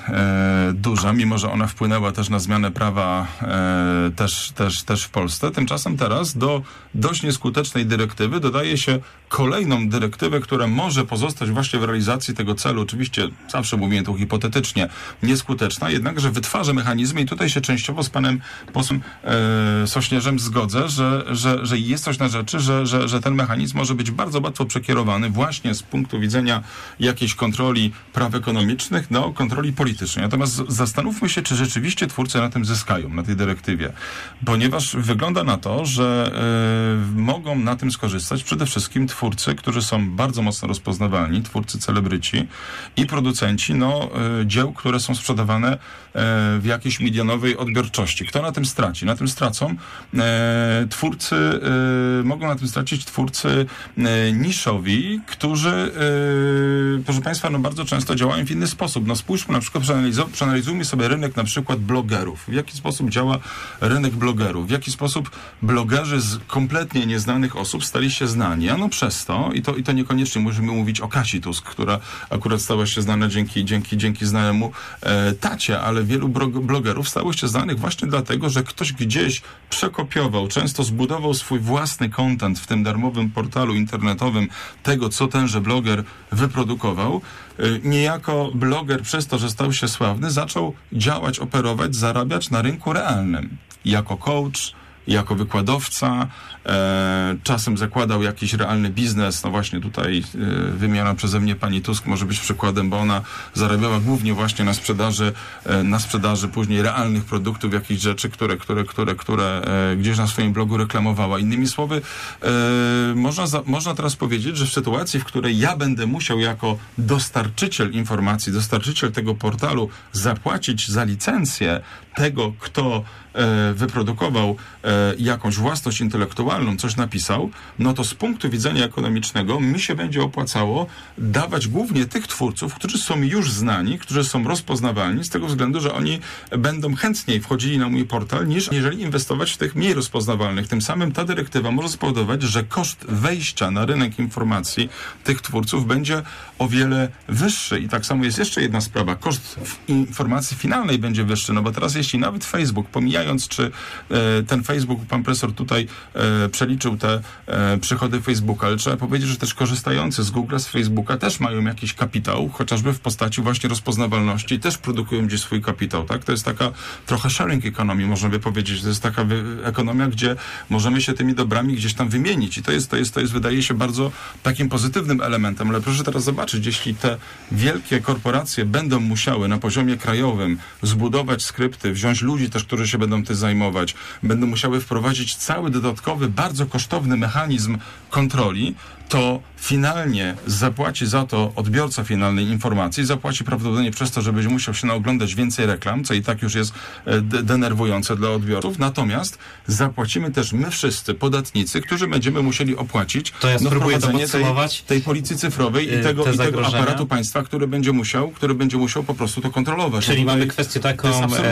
duża, mimo że ona wpłynęła też na zmianę prawa e, też, też, też w Polsce. Tymczasem teraz do dość nieskutecznej dyrektywy dodaje się kolejną dyrektywę, która może pozostać właśnie w realizacji tego celu. Oczywiście zawsze mówię tu hipotetycznie nieskuteczna, jednakże wytwarza mechanizmy i tutaj się częściowo z panem posłem e, Sośnierzem zgodzę, że, że, że jest coś na rzeczy, że, że, że ten mechanizm może być bardzo łatwo przekierowany właśnie z punktu widzenia jakiejś kontroli praw ekonomicznych do kontroli politycznej. Natomiast zastanówmy się, czy rzeczywiście twórcy na tym zyskają, na tej dyrektywie. Ponieważ wygląda na to, że y, mogą na tym skorzystać przede wszystkim twórcy, którzy są bardzo mocno rozpoznawalni, twórcy celebryci i producenci no, y, dzieł, które są sprzedawane y, w jakiejś milionowej odbiorczości. Kto na tym straci? Na tym stracą y, twórcy, y, mogą na tym stracić twórcy y, niszowi, którzy, y, proszę Państwa, no bardzo często działają w inny sposób. No spójrzmy na przykład, przeanaliz- przeanalizujmy sobie rynek na przykład blogerów. W jaki sposób działa rynek blogerów? W jaki sposób blogerzy z kompletnie nieznanych osób stali się znani? Ano przez to, i to, i to niekoniecznie musimy mówić o Kasi Tusk, która akurat stała się znana dzięki, dzięki, dzięki znanemu e, tacie, ale wielu blogerów stało się znanych właśnie dlatego, że ktoś gdzieś przekopiował, często zbudował swój własny content w tym darmowym portalu internetowym tego, co tenże bloger wyprodukował. Niejako bloger przez to, że stał się sławny, zaczął działać, operować, zarabiać na rynku realnym. Jako coach, jako wykładowca, e, czasem zakładał jakiś realny biznes. No właśnie tutaj e, wymieniona przeze mnie pani Tusk może być przykładem, bo ona zarabiała głównie właśnie na sprzedaży, e, na sprzedaży później realnych produktów, jakichś rzeczy, które, które, które, które e, gdzieś na swoim blogu reklamowała. Innymi słowy, e, można, za, można teraz powiedzieć, że w sytuacji, w której ja będę musiał jako dostarczyciel informacji, dostarczyciel tego portalu zapłacić za licencję tego, kto e, wyprodukował e, jakąś własność intelektualną, coś napisał, no to z punktu widzenia ekonomicznego mi się będzie opłacało dawać głównie tych twórców, którzy są już znani, którzy są rozpoznawalni, z tego względu, że oni będą chętniej wchodzili na mój portal, niż jeżeli inwestować w tych mniej rozpoznawalnych. Tym samym ta dyrektywa może spowodować, że koszt wejścia na rynek informacji tych twórców będzie o wiele wyższy. I tak samo jest jeszcze jedna sprawa. Koszt informacji finalnej będzie wyższy, no bo teraz jeśli nawet Facebook, pomijając czy e, ten Facebook, pan profesor tutaj e, przeliczył te e, przychody Facebooka, ale trzeba powiedzieć, że też korzystający z Google, z Facebooka też mają jakiś kapitał, chociażby w postaci właśnie rozpoznawalności i też produkują gdzieś swój kapitał, tak? To jest taka trochę sharing economy, można by powiedzieć. To jest taka wy- ekonomia, gdzie możemy się tymi dobrami gdzieś tam wymienić i to jest, to jest, to jest wydaje się bardzo takim pozytywnym elementem, ale proszę teraz zobaczyć, jeśli te wielkie korporacje będą musiały na poziomie krajowym zbudować skrypty, wziąć ludzi też, którzy się będą tym zajmować, będą musiały wprowadzić cały dodatkowy, bardzo kosztowny mechanizm kontroli, to finalnie zapłaci za to odbiorca finalnej informacji, zapłaci prawdopodobnie przez to, że będzie musiał się naoglądać więcej reklam, co i tak już jest de- denerwujące dla odbiorców. Natomiast zapłacimy też my wszyscy, podatnicy, którzy będziemy musieli opłacić to ja no, wprowadzenie tej, tej policji cyfrowej i tego, i tego aparatu państwa, który będzie musiał, który będzie musiał po prostu to kontrolować. Czyli no mamy kwestię taką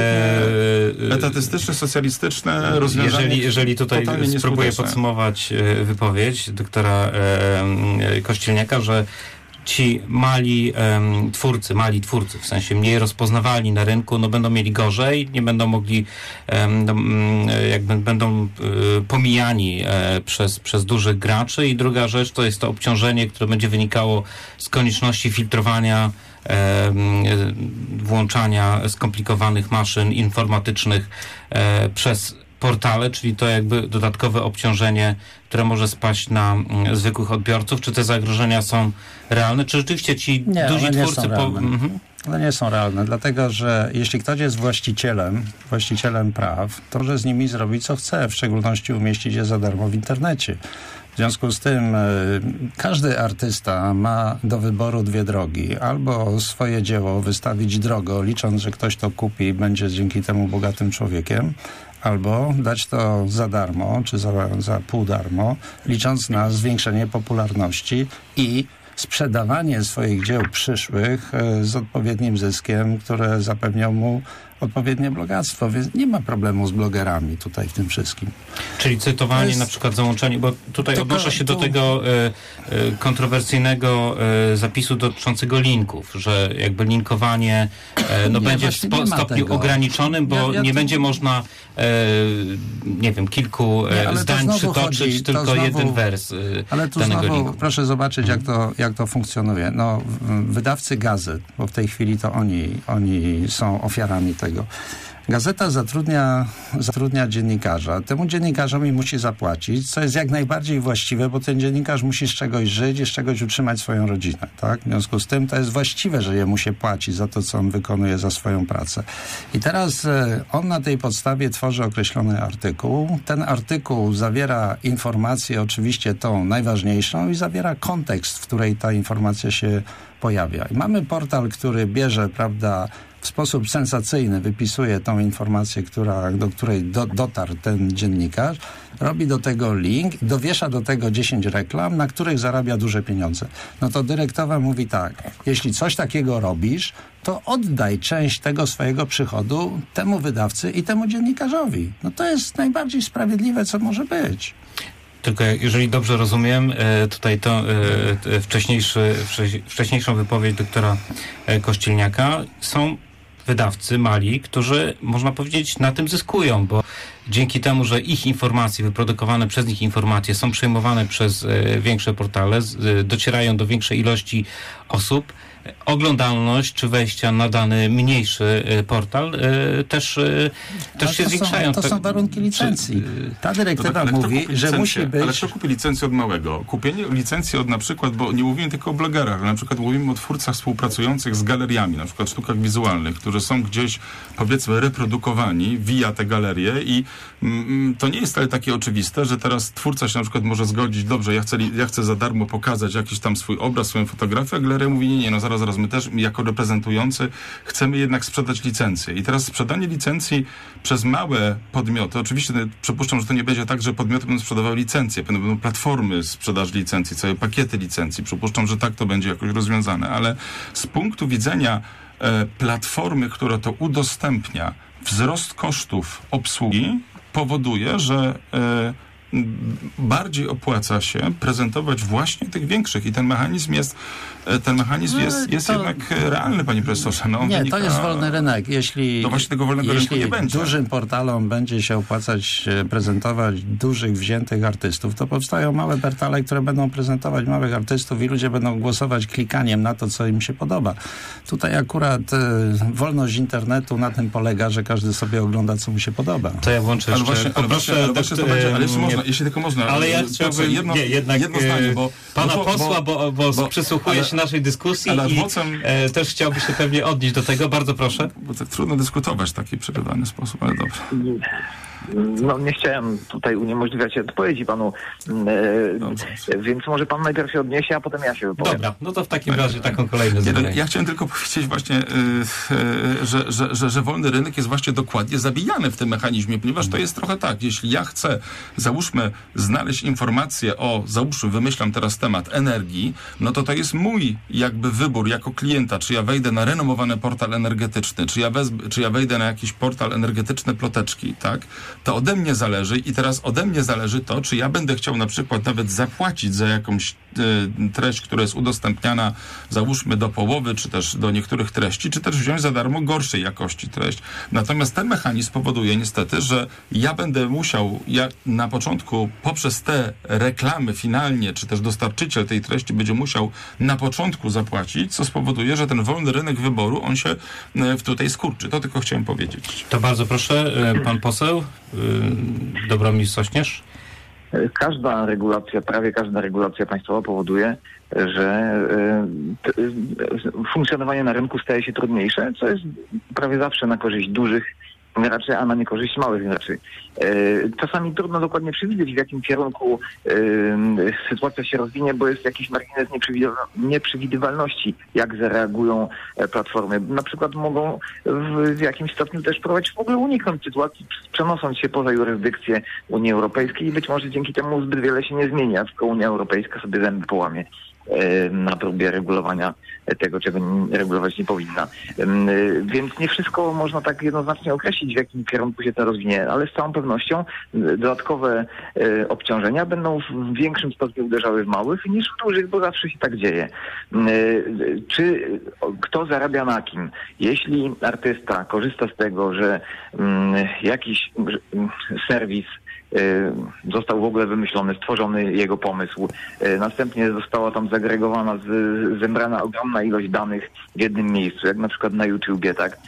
e, etatystyczne, socjalistyczne rozwiązanie. Jeżeli, jeżeli tutaj spróbuję podsumować e, wypowiedź doktora e, Kościelniaka, że ci mali um, twórcy, mali twórcy, w sensie mniej rozpoznawalni na rynku, no będą mieli gorzej, nie będą mogli, um, jakby będą um, pomijani um, przez, przez dużych graczy. I druga rzecz to jest to obciążenie, które będzie wynikało z konieczności filtrowania, um, włączania skomplikowanych maszyn informatycznych um, przez portale, czyli to jakby dodatkowe obciążenie, które może spaść na mm, zwykłych odbiorców. Czy te zagrożenia są realne? Czy rzeczywiście ci nie, duzi one twórcy... Nie po... mhm. One nie są realne, dlatego że jeśli ktoś jest właścicielem, właścicielem praw, to może z nimi zrobić co chce, w szczególności umieścić je za darmo w internecie. W związku z tym y, każdy artysta ma do wyboru dwie drogi. Albo swoje dzieło wystawić drogo, licząc, że ktoś to kupi i będzie dzięki temu bogatym człowiekiem, albo dać to za darmo, czy za, za pół darmo, licząc na zwiększenie popularności i sprzedawanie swoich dzieł przyszłych y, z odpowiednim zyskiem, które zapewnią mu odpowiednie bogactwo, więc nie ma problemu z blogerami tutaj w tym wszystkim. Czyli cytowanie, jest... na przykład załączenie, bo tutaj Tylko odnoszę się tu... do tego y, y, kontrowersyjnego y, zapisu dotyczącego linków, że jakby linkowanie y, no nie, będzie w spo, stopniu tego. ograniczonym, bo ja, ja nie tu... będzie można y, nie wiem, kilku nie, zdań przytoczyć, chodzi, tylko znowu, jeden wers y, ale tu danego znowu, linku. Proszę zobaczyć, jak to, jak to funkcjonuje. No, wydawcy gazet, bo w tej chwili to oni, oni są ofiarami tego. Gazeta zatrudnia, zatrudnia dziennikarza. Temu dziennikarzowi musi zapłacić, co jest jak najbardziej właściwe, bo ten dziennikarz musi z czegoś żyć i z czegoś utrzymać swoją rodzinę. Tak? W związku z tym to jest właściwe, że jemu się płaci za to, co on wykonuje za swoją pracę. I teraz e, on na tej podstawie tworzy określony artykuł. Ten artykuł zawiera informację, oczywiście tą najważniejszą, i zawiera kontekst, w której ta informacja się pojawia. I mamy portal, który bierze, prawda, w sposób sensacyjny wypisuje tą informację, która, do której do, dotarł ten dziennikarz, robi do tego link, dowiesza do tego dziesięć reklam, na których zarabia duże pieniądze. No to dyrektywa mówi tak, jeśli coś takiego robisz, to oddaj część tego swojego przychodu temu wydawcy i temu dziennikarzowi. No to jest najbardziej sprawiedliwe, co może być. Tylko jeżeli dobrze rozumiem, tutaj to wcześniejszy, wcześniejszą wypowiedź doktora Kościelniaka, są wydawcy mali, którzy, można powiedzieć, na tym zyskują, bo dzięki temu, że ich informacje, wyprodukowane przez nich informacje są przejmowane przez większe portale, docierają do większej ilości osób, oglądalność czy wejścia na dany mniejszy portal też, też się to zwiększają. Są, to są warunki licencji. Ta dyrektywa no tak, mówi, że musi być... Ale kto kupi licencję od małego? Kupienie licencji od na przykład, bo nie mówimy tylko o blogerach, na przykład mówimy o twórcach współpracujących z galeriami, na przykład sztukach wizualnych, którzy są gdzieś, powiedzmy, reprodukowani via te galerie i mm, to nie jest wcale takie oczywiste, że teraz twórca się na przykład może zgodzić, dobrze, ja chcę, ja chcę za darmo pokazać jakiś tam swój obraz, swoją fotografię, a galeria mówi, nie, nie, no zaraz, zaraz, my też jako reprezentujący chcemy jednak sprzedać licencję. I teraz sprzedanie licencji przez małe podmioty, oczywiście no, przypuszczam, że to nie będzie tak, że podmioty będą sprzedawały licencje, będą platformy sprzedaży licencji, całe pakiety licencji. Przypuszczam, że tak to będzie jakoś rozwiązane, ale z punktu widzenia e, platformy, która to udostępnia, wzrost kosztów obsługi powoduje, że e, bardziej opłaca się prezentować właśnie tych większych i ten mechanizm jest ten mechanizm jest, jest to, jednak realny, panie profesorze. No, nie, wynika, to jest wolny rynek. Jeśli, no właśnie tego wolnego jeśli rynku nie będzie. dużym portalom będzie się opłacać prezentować dużych, wziętych artystów, to powstają małe portale, które będą prezentować małych artystów i ludzie będą głosować klikaniem na to, co im się podoba. Tutaj akurat e, wolność internetu na tym polega, że każdy sobie ogląda, co mu się podoba. To ja włączę ale jeszcze. Właśnie, ale właśnie, ale właśnie to będzie, ale jeszcze można, jeśli tylko można. Ale ja chciałbym, jedno, nie, jednak jedno zdanie, bo, pana bo, posła, bo, bo, bo przysłuchuje ale, się naszej dyskusji ale i owocem, e, też chciałby się pewnie odnieść do tego. Bardzo proszę. Bo tak trudno dyskutować w taki przerywany sposób, ale dobrze. No nie chciałem tutaj uniemożliwiać odpowiedzi panu, e, więc może pan najpierw się odniesie, a potem ja się wypowiem. Dobra, no to w takim razie taką kolejną ja, zadanie. ja chciałem tylko powiedzieć właśnie, yy, yy, że, że, że, że wolny rynek jest właśnie dokładnie zabijany w tym mechanizmie, ponieważ to jest trochę tak, jeśli ja chcę, załóżmy, znaleźć informację o, załóżmy, wymyślam teraz temat energii, no to to jest mój jakby wybór jako klienta, czy ja wejdę na renomowany portal energetyczny, czy ja, wez, czy ja wejdę na jakiś portal energetyczny ploteczki, tak? To ode mnie zależy i teraz ode mnie zależy to, czy ja będę chciał na przykład nawet zapłacić za jakąś y, treść, która jest udostępniana, załóżmy do połowy, czy też do niektórych treści, czy też wziąć za darmo gorszej jakości treść. Natomiast ten mechanizm powoduje niestety, że ja będę musiał, ja na początku poprzez te reklamy finalnie, czy też dostarczyciel tej treści będzie musiał na początku zapłacić, co spowoduje, że ten wolny rynek wyboru, on się y, tutaj skurczy. To tylko chciałem powiedzieć. To bardzo proszę, pan poseł Dobromir Sośnierz. Każda regulacja, prawie każda regulacja państwowa powoduje, że funkcjonowanie na rynku staje się trudniejsze, co jest prawie zawsze na korzyść dużych graczy, a na niekorzyść małych graczy. Czasami trudno dokładnie przewidzieć, w jakim kierunku sytuacja się rozwinie, bo jest jakiś margines nieprzewidywalności, jak zareagują platformy. Na przykład mogą w jakimś stopniu też próbować w ogóle uniknąć sytuacji, przenosząc się poza jurysdykcję Unii Europejskiej i być może dzięki temu zbyt wiele się nie zmieni, a tylko Unia Europejska sobie zęby połamie na próbie regulowania tego, czego regulować nie powinna. Więc nie wszystko można tak jednoznacznie określić, w jakim kierunku się to rozwinie, ale z całą pewnością dodatkowe obciążenia będą w większym stopniu uderzały w małych niż w dużych, bo zawsze się tak dzieje. Czy kto zarabia na kim? Jeśli artysta korzysta z tego, że jakiś serwis został w ogóle wymyślony, stworzony jego pomysł. Następnie została tam zagregowana, z, zebrana ogromna ilość danych w jednym miejscu, jak na przykład na YouTubie, tak?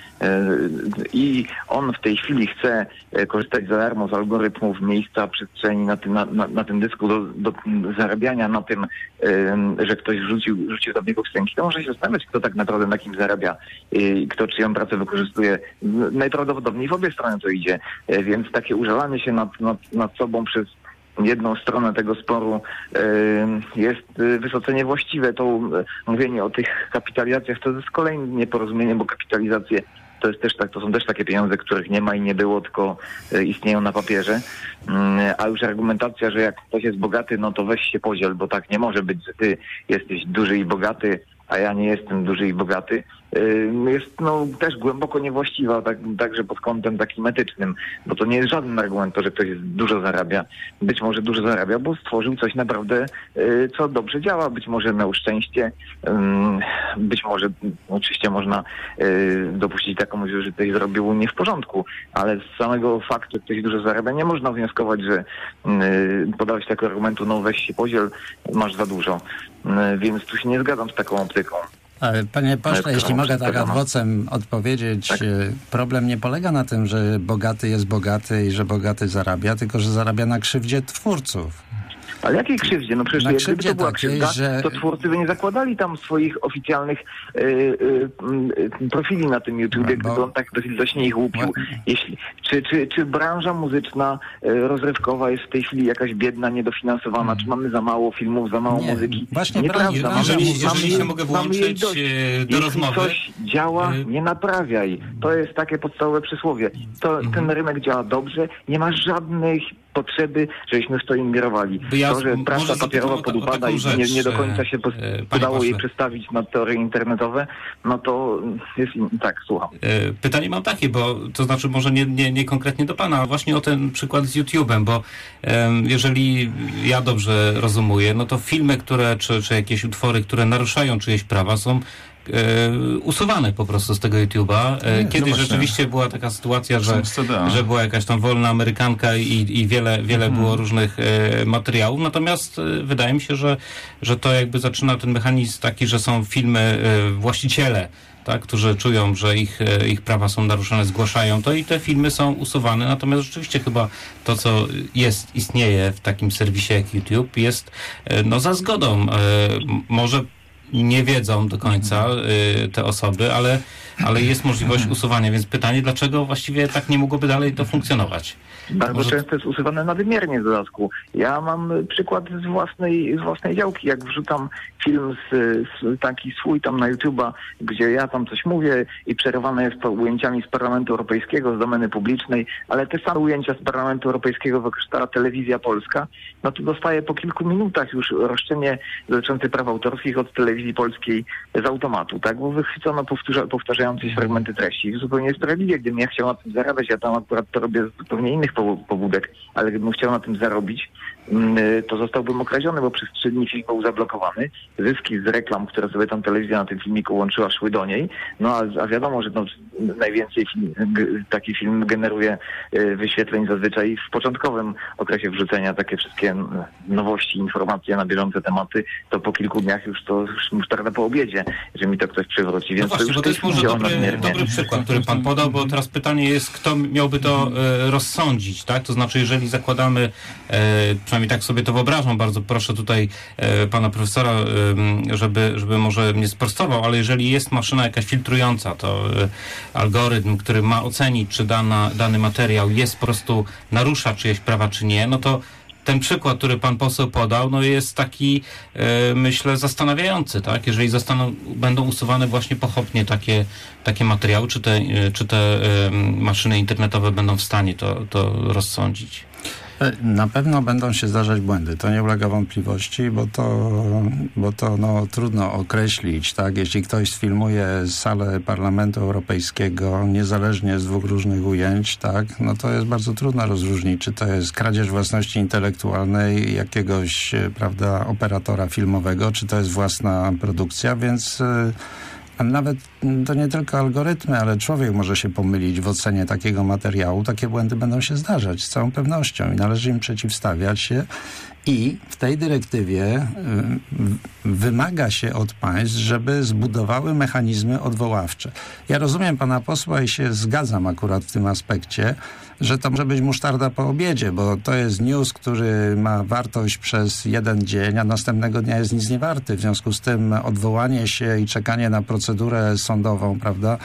I on w tej chwili chce korzystać za darmo z algorytmów miejsca, przestrzeni na tym, na, na, na tym dysku do, do zarabiania na tym, że ktoś rzucił, rzucił do niego wstęgi. To może się zastanawiać, kto tak naprawdę na kim zarabia i kto czyją pracę wykorzystuje. Najprawdopodobniej w obie strony to idzie, więc takie użalanie się nad, nad nad sobą przez jedną stronę tego sporu jest wysoce niewłaściwe. To mówienie o tych kapitalizacjach to jest kolejne nieporozumienie, bo kapitalizacje to jest też tak, to są też takie pieniądze, których nie ma i nie było, tylko istnieją na papierze. A już argumentacja, że jak ktoś jest bogaty, no to weź się podziel, bo tak nie może być, że ty jesteś duży i bogaty, a ja nie jestem duży i bogaty, jest no też głęboko niewłaściwa, tak, także pod kątem takim etycznym, bo to nie jest żaden argument to, że ktoś dużo zarabia. Być może dużo zarabia, bo stworzył coś naprawdę, co dobrze działa. Być może miał szczęście, być może oczywiście można dopuścić taką możliwość, że ktoś zrobił nie w porządku, ale z samego faktu, że ktoś dużo zarabia, nie można wnioskować, że podawać takiego argumentu, no weź się podziel, masz za dużo. Więc tu się nie zgadzam z taką optyką. Panie pośle, jeśli mogę tak ad vocem odpowiedzieć, tak. Problem nie polega na tym, że bogaty jest bogaty i że bogaty zarabia, tylko że zarabia na krzywdzie twórców. Ale jakiej krzywdzie? No przecież Na jak gdyby krzywdzie to była takiej, krzywda, że- to twórcy by nie zakładali tam swoich oficjalnych y, y, y, profili na tym YouTubie, No, bo- gdyby on tak dość ich łupił. Bo- Jeśli, czy, czy, czy branża muzyczna, y, rozrywkowa jest w tej chwili jakaś biedna, niedofinansowana? Czy mamy za mało filmów, za mało Nie, muzyki? właśnie Nieprawda. branża- Mamy- Jeżeli, Jeżeli- mamy jeżeli jej- się mogę mamy jej włączyć dość. e, do Jeśli rozmowy. coś działa, Y- nie naprawiaj. To jest takie podstawowe przysłowie. To, Ten rynek działa dobrze, nie ma żadnych potrzeby, żebyśmy w to ingerowali. By ja to, że z- prasa może zapytam papierowa o ta- o podupada taką i rzecz, nie, nie do końca się e, pos- panie udało jej pośle. przestawić na tory internetowe, no to jest in... tak, słucham. E, Pytanie mam takie, bo to znaczy może nie, nie, nie konkretnie do pana, ale właśnie o ten przykład z YouTube'em, bo em, jeżeli ja dobrze rozumuję, no to filmy, które, czy, czy jakieś utwory, które naruszają czyjeś prawa są e, usuwane po prostu z tego YouTube'a. E, no Kiedyś właśnie. rzeczywiście była taka sytuacja, że, Są z C D A. że była jakaś tam wolna Amerykanka i, i wiele, wiele Mhm. było różnych e, materiałów, natomiast e, wydaje mi się, że, że to jakby zaczyna ten mechanizm taki, że są filmy, e, właściciele, tak, którzy czują, że ich, e, ich prawa są naruszone, zgłaszają to i te filmy są usuwane. Natomiast rzeczywiście chyba to, co jest, istnieje w takim serwisie jak YouTube, jest e, no za zgodą. E, m- może nie wiedzą do końca e, te osoby, ale, ale jest możliwość usuwania. Więc pytanie, dlaczego właściwie tak nie mogłoby dalej to funkcjonować? Bardzo Może- często jest usuwane nadmiernie w dodatku. Ja mam przykład z własnej, z własnej działki, jak wrzucam film z, z taki swój tam na YouTube'a, gdzie ja tam coś mówię i przerywane jest to ujęciami z Parlamentu Europejskiego, z domeny publicznej, ale te same ujęcia z Parlamentu Europejskiego wykorzystała Telewizja Polska, no to dostaję po kilku minutach już roszczenie dotyczące praw autorskich od Telewizji Polskiej z automatu, tak? Bo wychwycono powtórza, powtarzające się fragmenty treści. Zupełnie sprawiedliwie, gdybym ja chciał na tym zarabiać, ja tam akurat to robię z zupełnie innych powo- pobudek, ale gdybym chciał na tym zarobić, mm, to zostałbym okradziony, bo przez trzy dni film był zablokowany. Zyski z reklam, które sobie tam telewizja na tym filmiku łączyła, szły do niej. No a, a wiadomo, że no, najwięcej film, g, taki film generuje y, wyświetleń zazwyczaj w początkowym okresie wrzucenia, takie wszystkie mm, nowości, informacje na bieżące tematy, to po kilku dniach już to już musztarda po obiedzie, że mi to ktoś przywróci. No Więc właśnie, już bo to jest w tej może chwili działa dobry, nadmiernie. dobry przykład, który pan podał, bo teraz pytanie jest, kto miałby to e, rozsądzić, tak? To znaczy, jeżeli zakładamy, e, przynajmniej tak sobie to wyobrażam, bardzo proszę tutaj e, pana profesora, e, żeby, żeby może mnie sprostował, ale jeżeli jest maszyna jakaś filtrująca, to e, algorytm, który ma ocenić, czy dana, dany materiał jest po prostu, narusza czyjeś prawa, czy nie, no to ten przykład, który pan poseł podał, no jest taki, e, myślę, zastanawiający, tak? Jeżeli zostaną, będą usuwane właśnie pochopnie takie, takie materiały, czy te, e, czy te e, maszyny internetowe będą w stanie to, to rozsądzić? Na pewno będą się zdarzać błędy, to nie ulega wątpliwości, bo to, bo to no, trudno określić, tak? Jeśli ktoś sfilmuje salę Parlamentu Europejskiego niezależnie z dwóch różnych ujęć, tak? No to jest bardzo trudno rozróżnić, czy to jest kradzież własności intelektualnej jakiegoś, prawda, operatora filmowego, czy to jest własna produkcja, więc a nawet to nie tylko algorytmy, ale człowiek może się pomylić w ocenie takiego materiału. Takie błędy będą się zdarzać z całą pewnością i należy im przeciwstawiać się. I w tej dyrektywie y, wymaga się od państw, żeby zbudowały mechanizmy odwoławcze. Ja rozumiem pana posła i się zgadzam akurat w tym aspekcie, że to może być musztarda po obiedzie, bo to jest news, który ma wartość przez jeden dzień, a następnego dnia jest nic nie warty. W związku z tym odwołanie się i czekanie na procedurę sądową, prawda,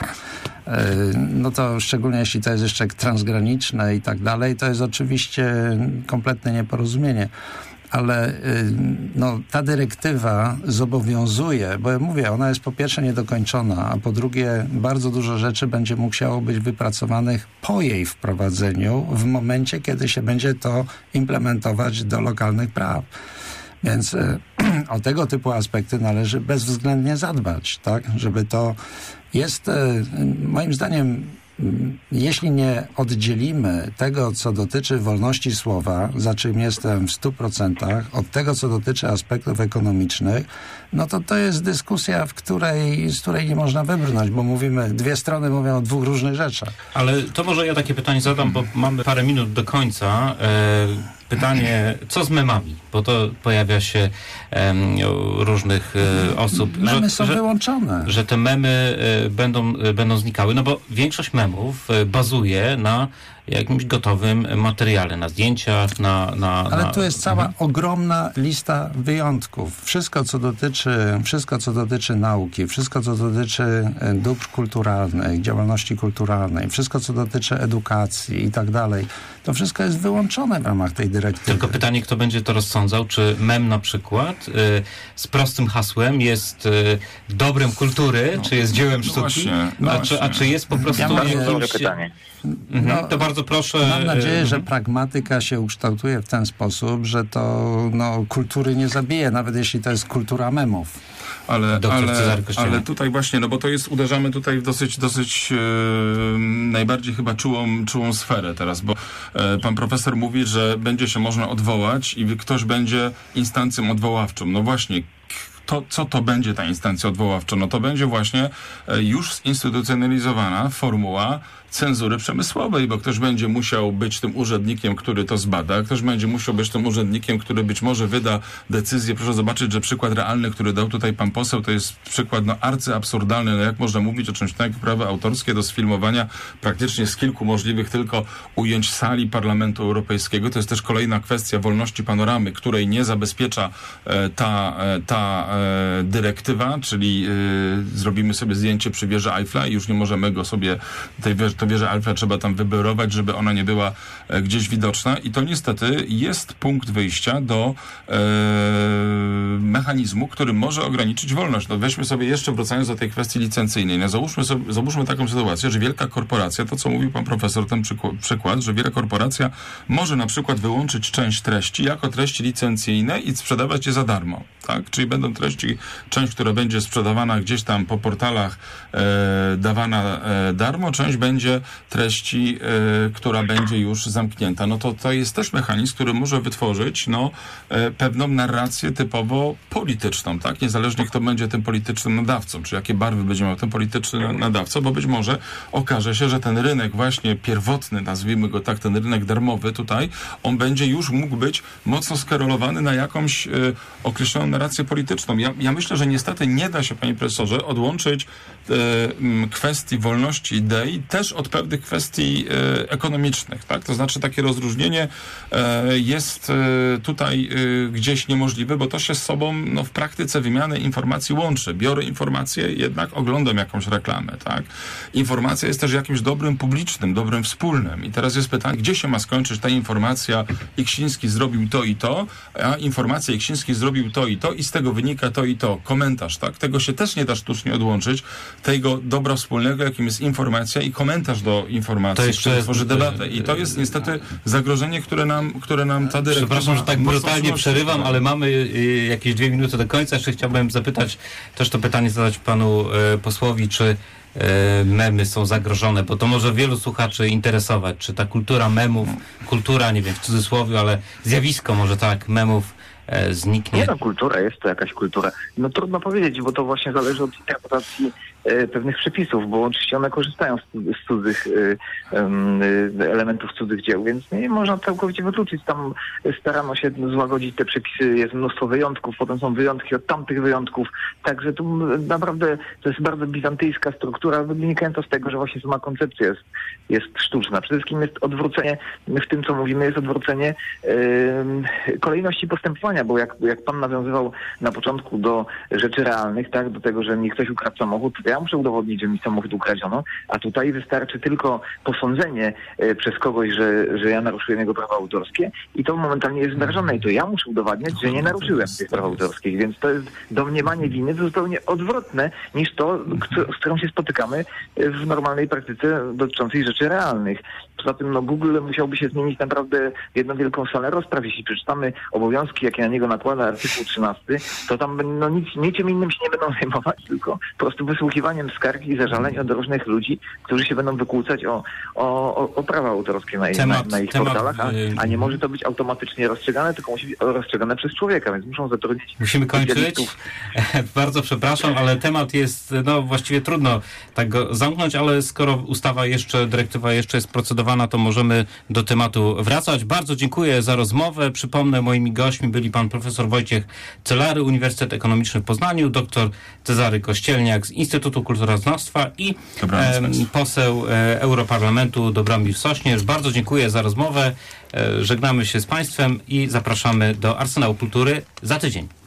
no to szczególnie jeśli to jest jeszcze transgraniczne i tak dalej, to jest oczywiście kompletne nieporozumienie. Ale no, ta dyrektywa zobowiązuje, bo ja mówię, ona jest po pierwsze niedokończona, a po drugie bardzo dużo rzeczy będzie musiało być wypracowanych po jej wprowadzeniu w momencie, kiedy się będzie to implementować do lokalnych praw. Więc y, o tego typu aspekty należy bezwzględnie zadbać, tak, żeby to jest, y, moim zdaniem, jeśli nie oddzielimy tego, co dotyczy wolności słowa, za czym jestem w stu procentach, od tego, co dotyczy aspektów ekonomicznych, no to to jest dyskusja, w której, z której nie można wybrnąć, bo mówimy, dwie strony mówią o dwóch różnych rzeczach. Ale to może ja takie pytanie zadam, bo mamy parę minut do końca. E, pytanie, co z memami? Bo to pojawia się e, u różnych e, osób. Memy że, są że, wyłączone. Że te memy e, będą, e, będą znikały, no bo większość memów e, bazuje na jakimś gotowym materiale, na zdjęciach, na... na Ale na... tu jest cała mhm. ogromna lista wyjątków. Wszystko, co dotyczy, wszystko, co dotyczy nauki, wszystko, co dotyczy dóbr kulturalnych, działalności kulturalnej, wszystko, co dotyczy edukacji i tak dalej, to wszystko jest wyłączone w ramach tej dyrektywy. Tylko pytanie, kto będzie to rozsądzał, czy mem na przykład y, z prostym hasłem jest y, dobrem kultury, no, czy jest dziełem no sztuki, właśnie, no a, czy, a czy jest po prostu Ja mam jakimś... Dobre pytanie. Mhm, No, to bardzo proszę. Mam nadzieję, y, że pragmatyka się ukształtuje w ten sposób, że to no, kultury nie zabije, nawet jeśli to jest kultura memów. Ale, Doktor ale, Cezary Kościelny. ale tutaj właśnie, no bo to jest, uderzamy tutaj w dosyć, dosyć e, najbardziej chyba czułą, czułą sferę teraz, bo e, pan profesor mówi, że będzie się można odwołać i ktoś będzie instancją odwoławczą. No właśnie, to, co to będzie ta instancja odwoławcza? No to będzie właśnie e, już zinstytucjonalizowana formuła cenzury przemysłowej, bo ktoś będzie musiał być tym urzędnikiem, który to zbada, ktoś będzie musiał być tym urzędnikiem, który być może wyda decyzję. Proszę zobaczyć, że przykład realny, który dał tutaj pan poseł, to jest przykład no arcyabsurdalny. No jak można mówić o czymś takim jak prawa autorskie do sfilmowania praktycznie z kilku możliwych tylko ujęć sali Parlamentu Europejskiego. To jest też kolejna kwestia wolności panoramy, której nie zabezpiecza e, ta, e, ta e, dyrektywa, czyli e, zrobimy sobie zdjęcie przy wieży Eiffla i już nie możemy go sobie tej wieży to wieżę Eiffla trzeba tam wyborować, żeby ona nie była e, gdzieś widoczna i to niestety jest punkt wyjścia do e, mechanizmu, który może ograniczyć wolność. No weźmy sobie jeszcze, wracając do tej kwestii licencyjnej, no załóżmy sobie, załóżmy taką sytuację, że wielka korporacja, to co mówił pan profesor, ten przykład, przykład, że wielka korporacja może na przykład wyłączyć część treści jako treści licencyjne i sprzedawać je za darmo, tak? Czyli będą treści, część, która będzie sprzedawana gdzieś tam po portalach e, dawana e, darmo, część będzie treści, y, która będzie już zamknięta. No to to jest też mechanizm, który może wytworzyć no, y, pewną narrację typowo polityczną, tak? Niezależnie kto będzie tym politycznym nadawcą, czy jakie barwy będzie miał ten polityczny nadawca, bo być może okaże się, że ten rynek właśnie pierwotny, nazwijmy go tak, ten rynek darmowy tutaj, on będzie już mógł być mocno skorelowany na jakąś y, określoną narrację polityczną. Ja, ja myślę, że niestety nie da się, panie profesorze, odłączyć y, y, kwestii wolności idei też od pewnych kwestii e, ekonomicznych, tak? To znaczy takie rozróżnienie e, jest e, tutaj e, gdzieś niemożliwe, bo to się z sobą no, w praktyce wymiany informacji łączy. Biorę informację, jednak oglądam jakąś reklamę, tak? Informacja jest też jakimś dobrem publicznym, dobrem wspólnym. I teraz jest pytanie, gdzie się ma skończyć ta informacja Iksiński zrobił to i to, a informacja Iksiński zrobił to i to i z tego wynika to i to. Komentarz, tak? Tego się też nie da sztucznie odłączyć. Tego dobra wspólnego, jakim jest informacja i komentarz do informacji, który tworzy debatę. I to jest niestety zagrożenie, które nam, które nam ta dyrektywa... Przepraszam, że tak brutalnie przynosi. przerywam, ale mamy y, jakieś dwie minuty do końca. Jeszcze chciałbym zapytać, też to pytanie zadać panu y, posłowi, czy y, memy są zagrożone, bo to może wielu słuchaczy interesować, czy ta kultura memów, kultura, nie wiem, w cudzysłowie, ale zjawisko może tak, memów e, zniknie. Nie no, kultura, jest to jakaś kultura. No trudno powiedzieć, bo to właśnie zależy od interpretacji e, pewnych przepisów, bo oczywiście one korzystają z, z cudzych e, e, elementów cudzych dzieł, więc nie można całkowicie wykluczyć. Tam starano się złagodzić te przepisy, jest mnóstwo wyjątków, potem są wyjątki od tamtych wyjątków, także tu naprawdę to jest bardzo bizantyjska struktura, wynikająca z tego, że właśnie sama koncepcja jest, jest sztuczna. Przede wszystkim jest odwrócenie, w tym co mówimy, jest odwrócenie e, kolejności postępowania, bo jak, jak pan nawiązywał na początku do rzeczy realnych, tak, do tego, że mi ktoś ukradł samochód, to ja muszę udowodnić, że mi samochód ukradziono, a tutaj wystarczy tylko posądzenie e, przez kogoś, że, że ja naruszyłem jego prawa autorskie i to momentalnie jest zdarzone i to ja muszę udowadniać, że nie naruszyłem tych praw autorskich, więc to jest domniemanie winy zupełnie odwrotne niż to, z którą się spotykamy w normalnej praktyce dotyczącej rzeczy realnych. Poza tym no, Google musiałby się zmienić naprawdę w jedną wielką salę rozpraw. Jeśli przeczytamy obowiązki, jakie na niego nakłada artykuł trzynasty, to tam no, nic, niczym innym się nie będą zajmować, tylko po prostu wysłuchiwać zgrywaniem skarg i zażaleń od różnych ludzi, którzy się będą wykłócać o, o, o, o prawa autorskie na, Temat- na, na ich temat, portalach, a, y- a nie może to być automatycznie rozstrzygane, tylko musi być rozstrzygane przez człowieka, więc muszą zatrudnić Musimy kończyć. specjalistów. Bardzo przepraszam, ale temat jest, no właściwie trudno tak go zamknąć, ale skoro ustawa jeszcze, dyrektywa jeszcze jest procedowana, to możemy do tematu wracać. Bardzo dziękuję za rozmowę. Przypomnę, moimi gośćmi byli pan profesor Wojciech Celary, Uniwersytet Ekonomiczny w Poznaniu, doktor Cezary Kościelniak z Instytutu Kulturoznawstwa i e, poseł e, Europarlamentu Dobromir Sośnierz. Bardzo dziękuję za rozmowę. E, żegnamy się z państwem i zapraszamy do Arsenału Kultury za tydzień.